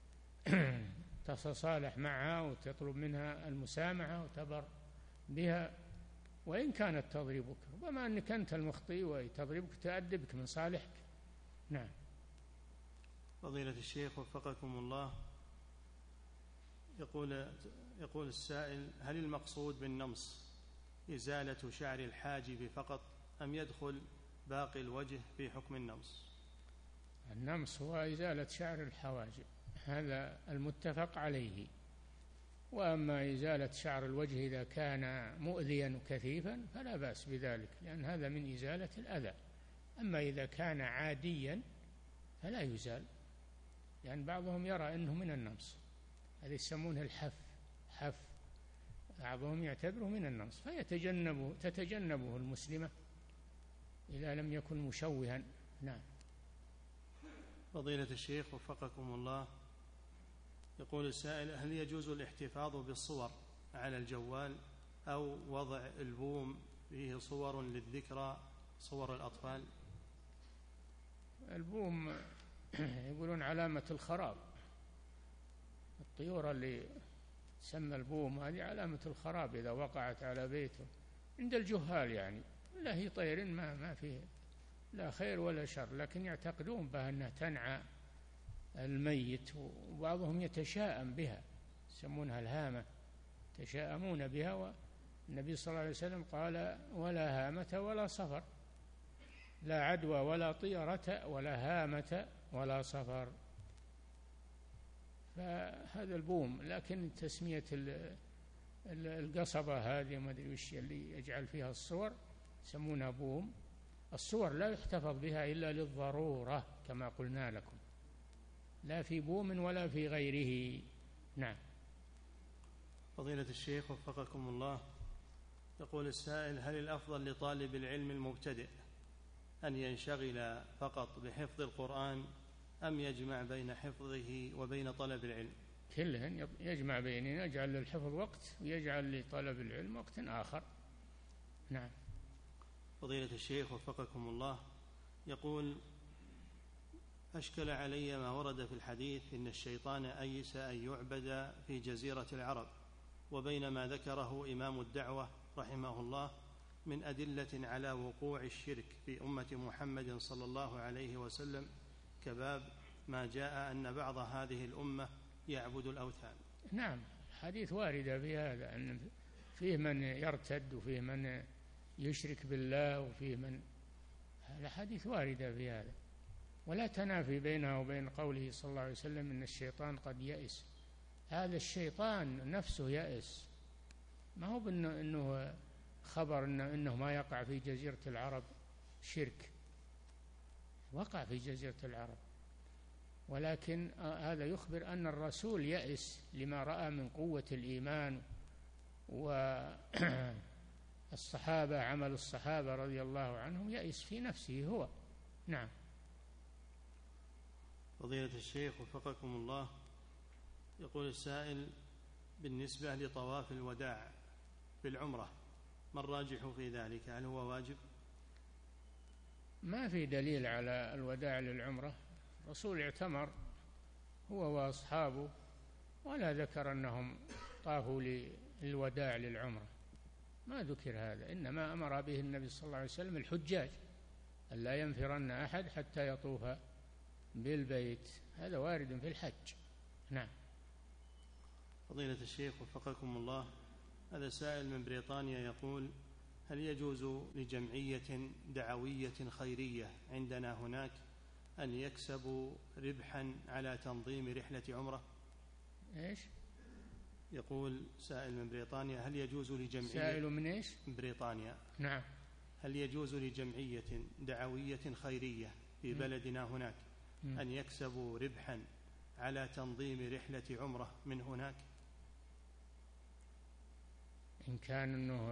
تتصالح معها وتطلب منها المسامحة وتبر بها، وإن كانت تضربك، ربما أنك أنت المخطئ وتضربك تأدبك من صالحك. نعم. فضيلة الشيخ وفقكم الله، يقول يقول السائل: هل المقصود بالنمص إزالة شعر الحاجب فقط أم يدخل باقي الوجه في حكم النمص؟ النمص هو إزالة شعر الحواجب، هذا المتفق عليه. وأما إزالة شعر الوجه إذا كان مؤذيا كثيفا فلا بأس بذلك، لأن هذا من إزالة الأذى. أما إذا كان عاديا فلا يزال، لأن بعضهم يرى أنه من النمص، هذا يسمونه الحف، حف بعضهم يعتبره من النمص، فيتجنبه تتجنبه المسلمة إذا لم يكن مشوها. نعم. فضيلة الشيخ وفقكم الله، يقول السائل: هل يجوز الاحتفاظ بالصور على الجوال أو وضع ألبوم فيه صور للذكرى، صور الأطفال؟ ألبوم يقولون علامة الخراب، الطيور اللي تسمى البوم هذه علامة الخراب إذا وقعت على بيته عند الجهال، يعني لا هي طير ما ما فيه لا خير ولا شر، لكن يعتقدون بها أنها تنعى الميت، وبعضهم يتشاءم بها يسمونها الهامة، يتشاءمون بها. والنبي صلى الله عليه وسلم قال: ولا هامة ولا صفر، لا عدوى ولا طيرة ولا هامة ولا صفر. فهذا البوم. لكن تسمية القصبة هذه ما أدري وش اللي يجعل فيها الصور يسمونها بوم. الصور لا يحتفظ بها إلا للضرورة كما قلنا لكم، لا في بوم ولا في غيره. نعم. فضيلة الشيخ وفقكم الله، يقول السائل: هل الأفضل لطالب العلم المبتدئ أن ينشغل فقط بحفظ القرآن أم يجمع بين حفظه وبين طلب العلم؟ كلهن يجمع بينهن، يجعل للحفظ وقت ويجعل لطلب العلم وقت آخر. نعم. فضيلة الشيخ وفقكم الله، يقول: أشكل علي ما ورد في الحديث إن الشيطان أيس أن يعبد في جزيرة العرب، وبينما ذكره إمام الدعوة رحمه الله من أدلة على وقوع الشرك في أمة محمد صلى الله عليه وسلم كباب ما جاء أن بعض هذه الأمة يعبد الأوثان. نعم، حديث واردة في هذا، أن فيه من يرتد وفيه من يشرك بالله وفيه من، هذا حديث واردة في هذا، ولا تنافي بينها وبين قوله صلى الله عليه وسلم إن الشيطان قد يئس. هذا الشيطان نفسه يئس، ما هو بأنه إنه خبر إنه, إنه ما يقع في جزيرة العرب شرك، وقع في جزيرة العرب، ولكن هذا يخبر أن الرسول يئس لما رأى من قوة الإيمان، والصحابة عمل الصحابة رضي الله عنهم يئس في نفسه هو. نعم. فضيلة الشيخ وفقكم الله، يقول السائل: بالنسبة لطواف الوداع في العمرة ما الراجح في ذلك؟ هل هو واجب؟ ما في دليل على الوداع للعمرة. الرسول اعتمر هو وأصحابه ولا ذكر أنهم طافوا للوداع للعمرة، ما ذكر هذا. إنما أمر به النبي صلى الله عليه وسلم الحجاج ألا ينفرن أحد حتى يطوف بالبيت، هذا وارد في الحج. نعم. فضيلة الشيخ وفقكم الله، هذا سائل من بريطانيا يقول: هل يجوز لجمعية دعوية خيرية عندنا هناك أن يكسبوا ربحا على تنظيم رحلة عمرة؟ إيش؟ يقول سائل من بريطانيا: هل يجوز لجمعية، سائل من إيش؟ بريطانيا. نعم. هل يجوز لجمعية دعوية خيرية في بلدنا هناك م. أن يكسبوا ربحا على تنظيم رحلة عمرة من هناك؟ إن كان أنه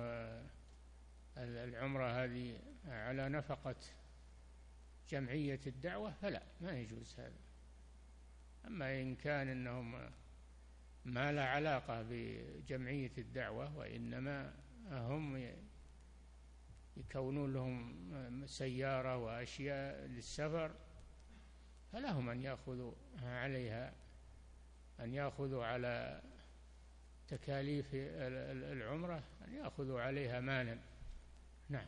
العمرة هذه على نفقة جمعية الدعوة فلا، ما يجوز هذا. أما إن كان أنهم ما لا علاقة بجمعية الدعوة وإنما هم يكونون لهم سيارة وأشياء للسفر، فلهم أن يأخذوا عليها، أن يأخذوا على تكاليف العمرة، أن يأخذوا عليها مالا. نعم.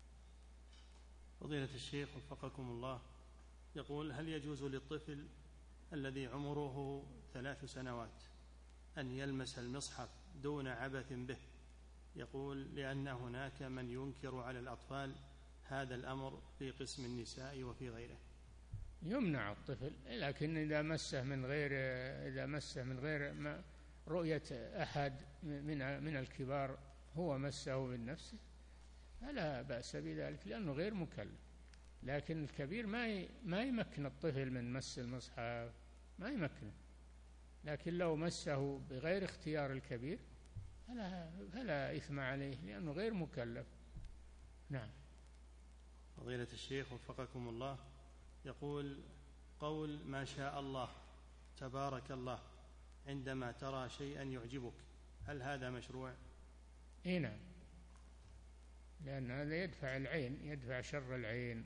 فضيلة الشيخ وفقكم الله، يقول: هل يجوز للطفل الذي عمره ثلاث سنوات أن يلمس المصحف دون عبث به؟ يقول: لأن هناك من ينكر على الأطفال هذا الأمر في قسم النساء وفي غيره. يمنع الطفل، لكن إذا مسه من غير إذا مسه من غير ما رؤية أحد من من الكبار هو مسه من نفسه فلا بأس بذلك، لأنه غير مكلف. لكن الكبير ما ما يمكن الطفل من مس المصحف، ما يمكنه. لكن لو مسه بغير اختيار الكبير فلا فلا إثم عليه، لأنه غير مكلف. نعم. فضيلة الشيخ وفقكم الله، يقول: قول ما شاء الله تبارك الله عندما ترى شيئا يعجبك، هل هذا مشروع؟ إيه نعم، لأن هذا يدفع العين، يدفع شر العين.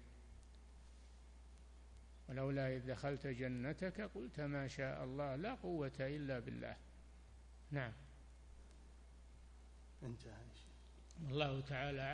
ولولا إذ دخلت جنتك قلت ما شاء الله لا قوة إلا بالله. نعم. انتهى. الله تعالى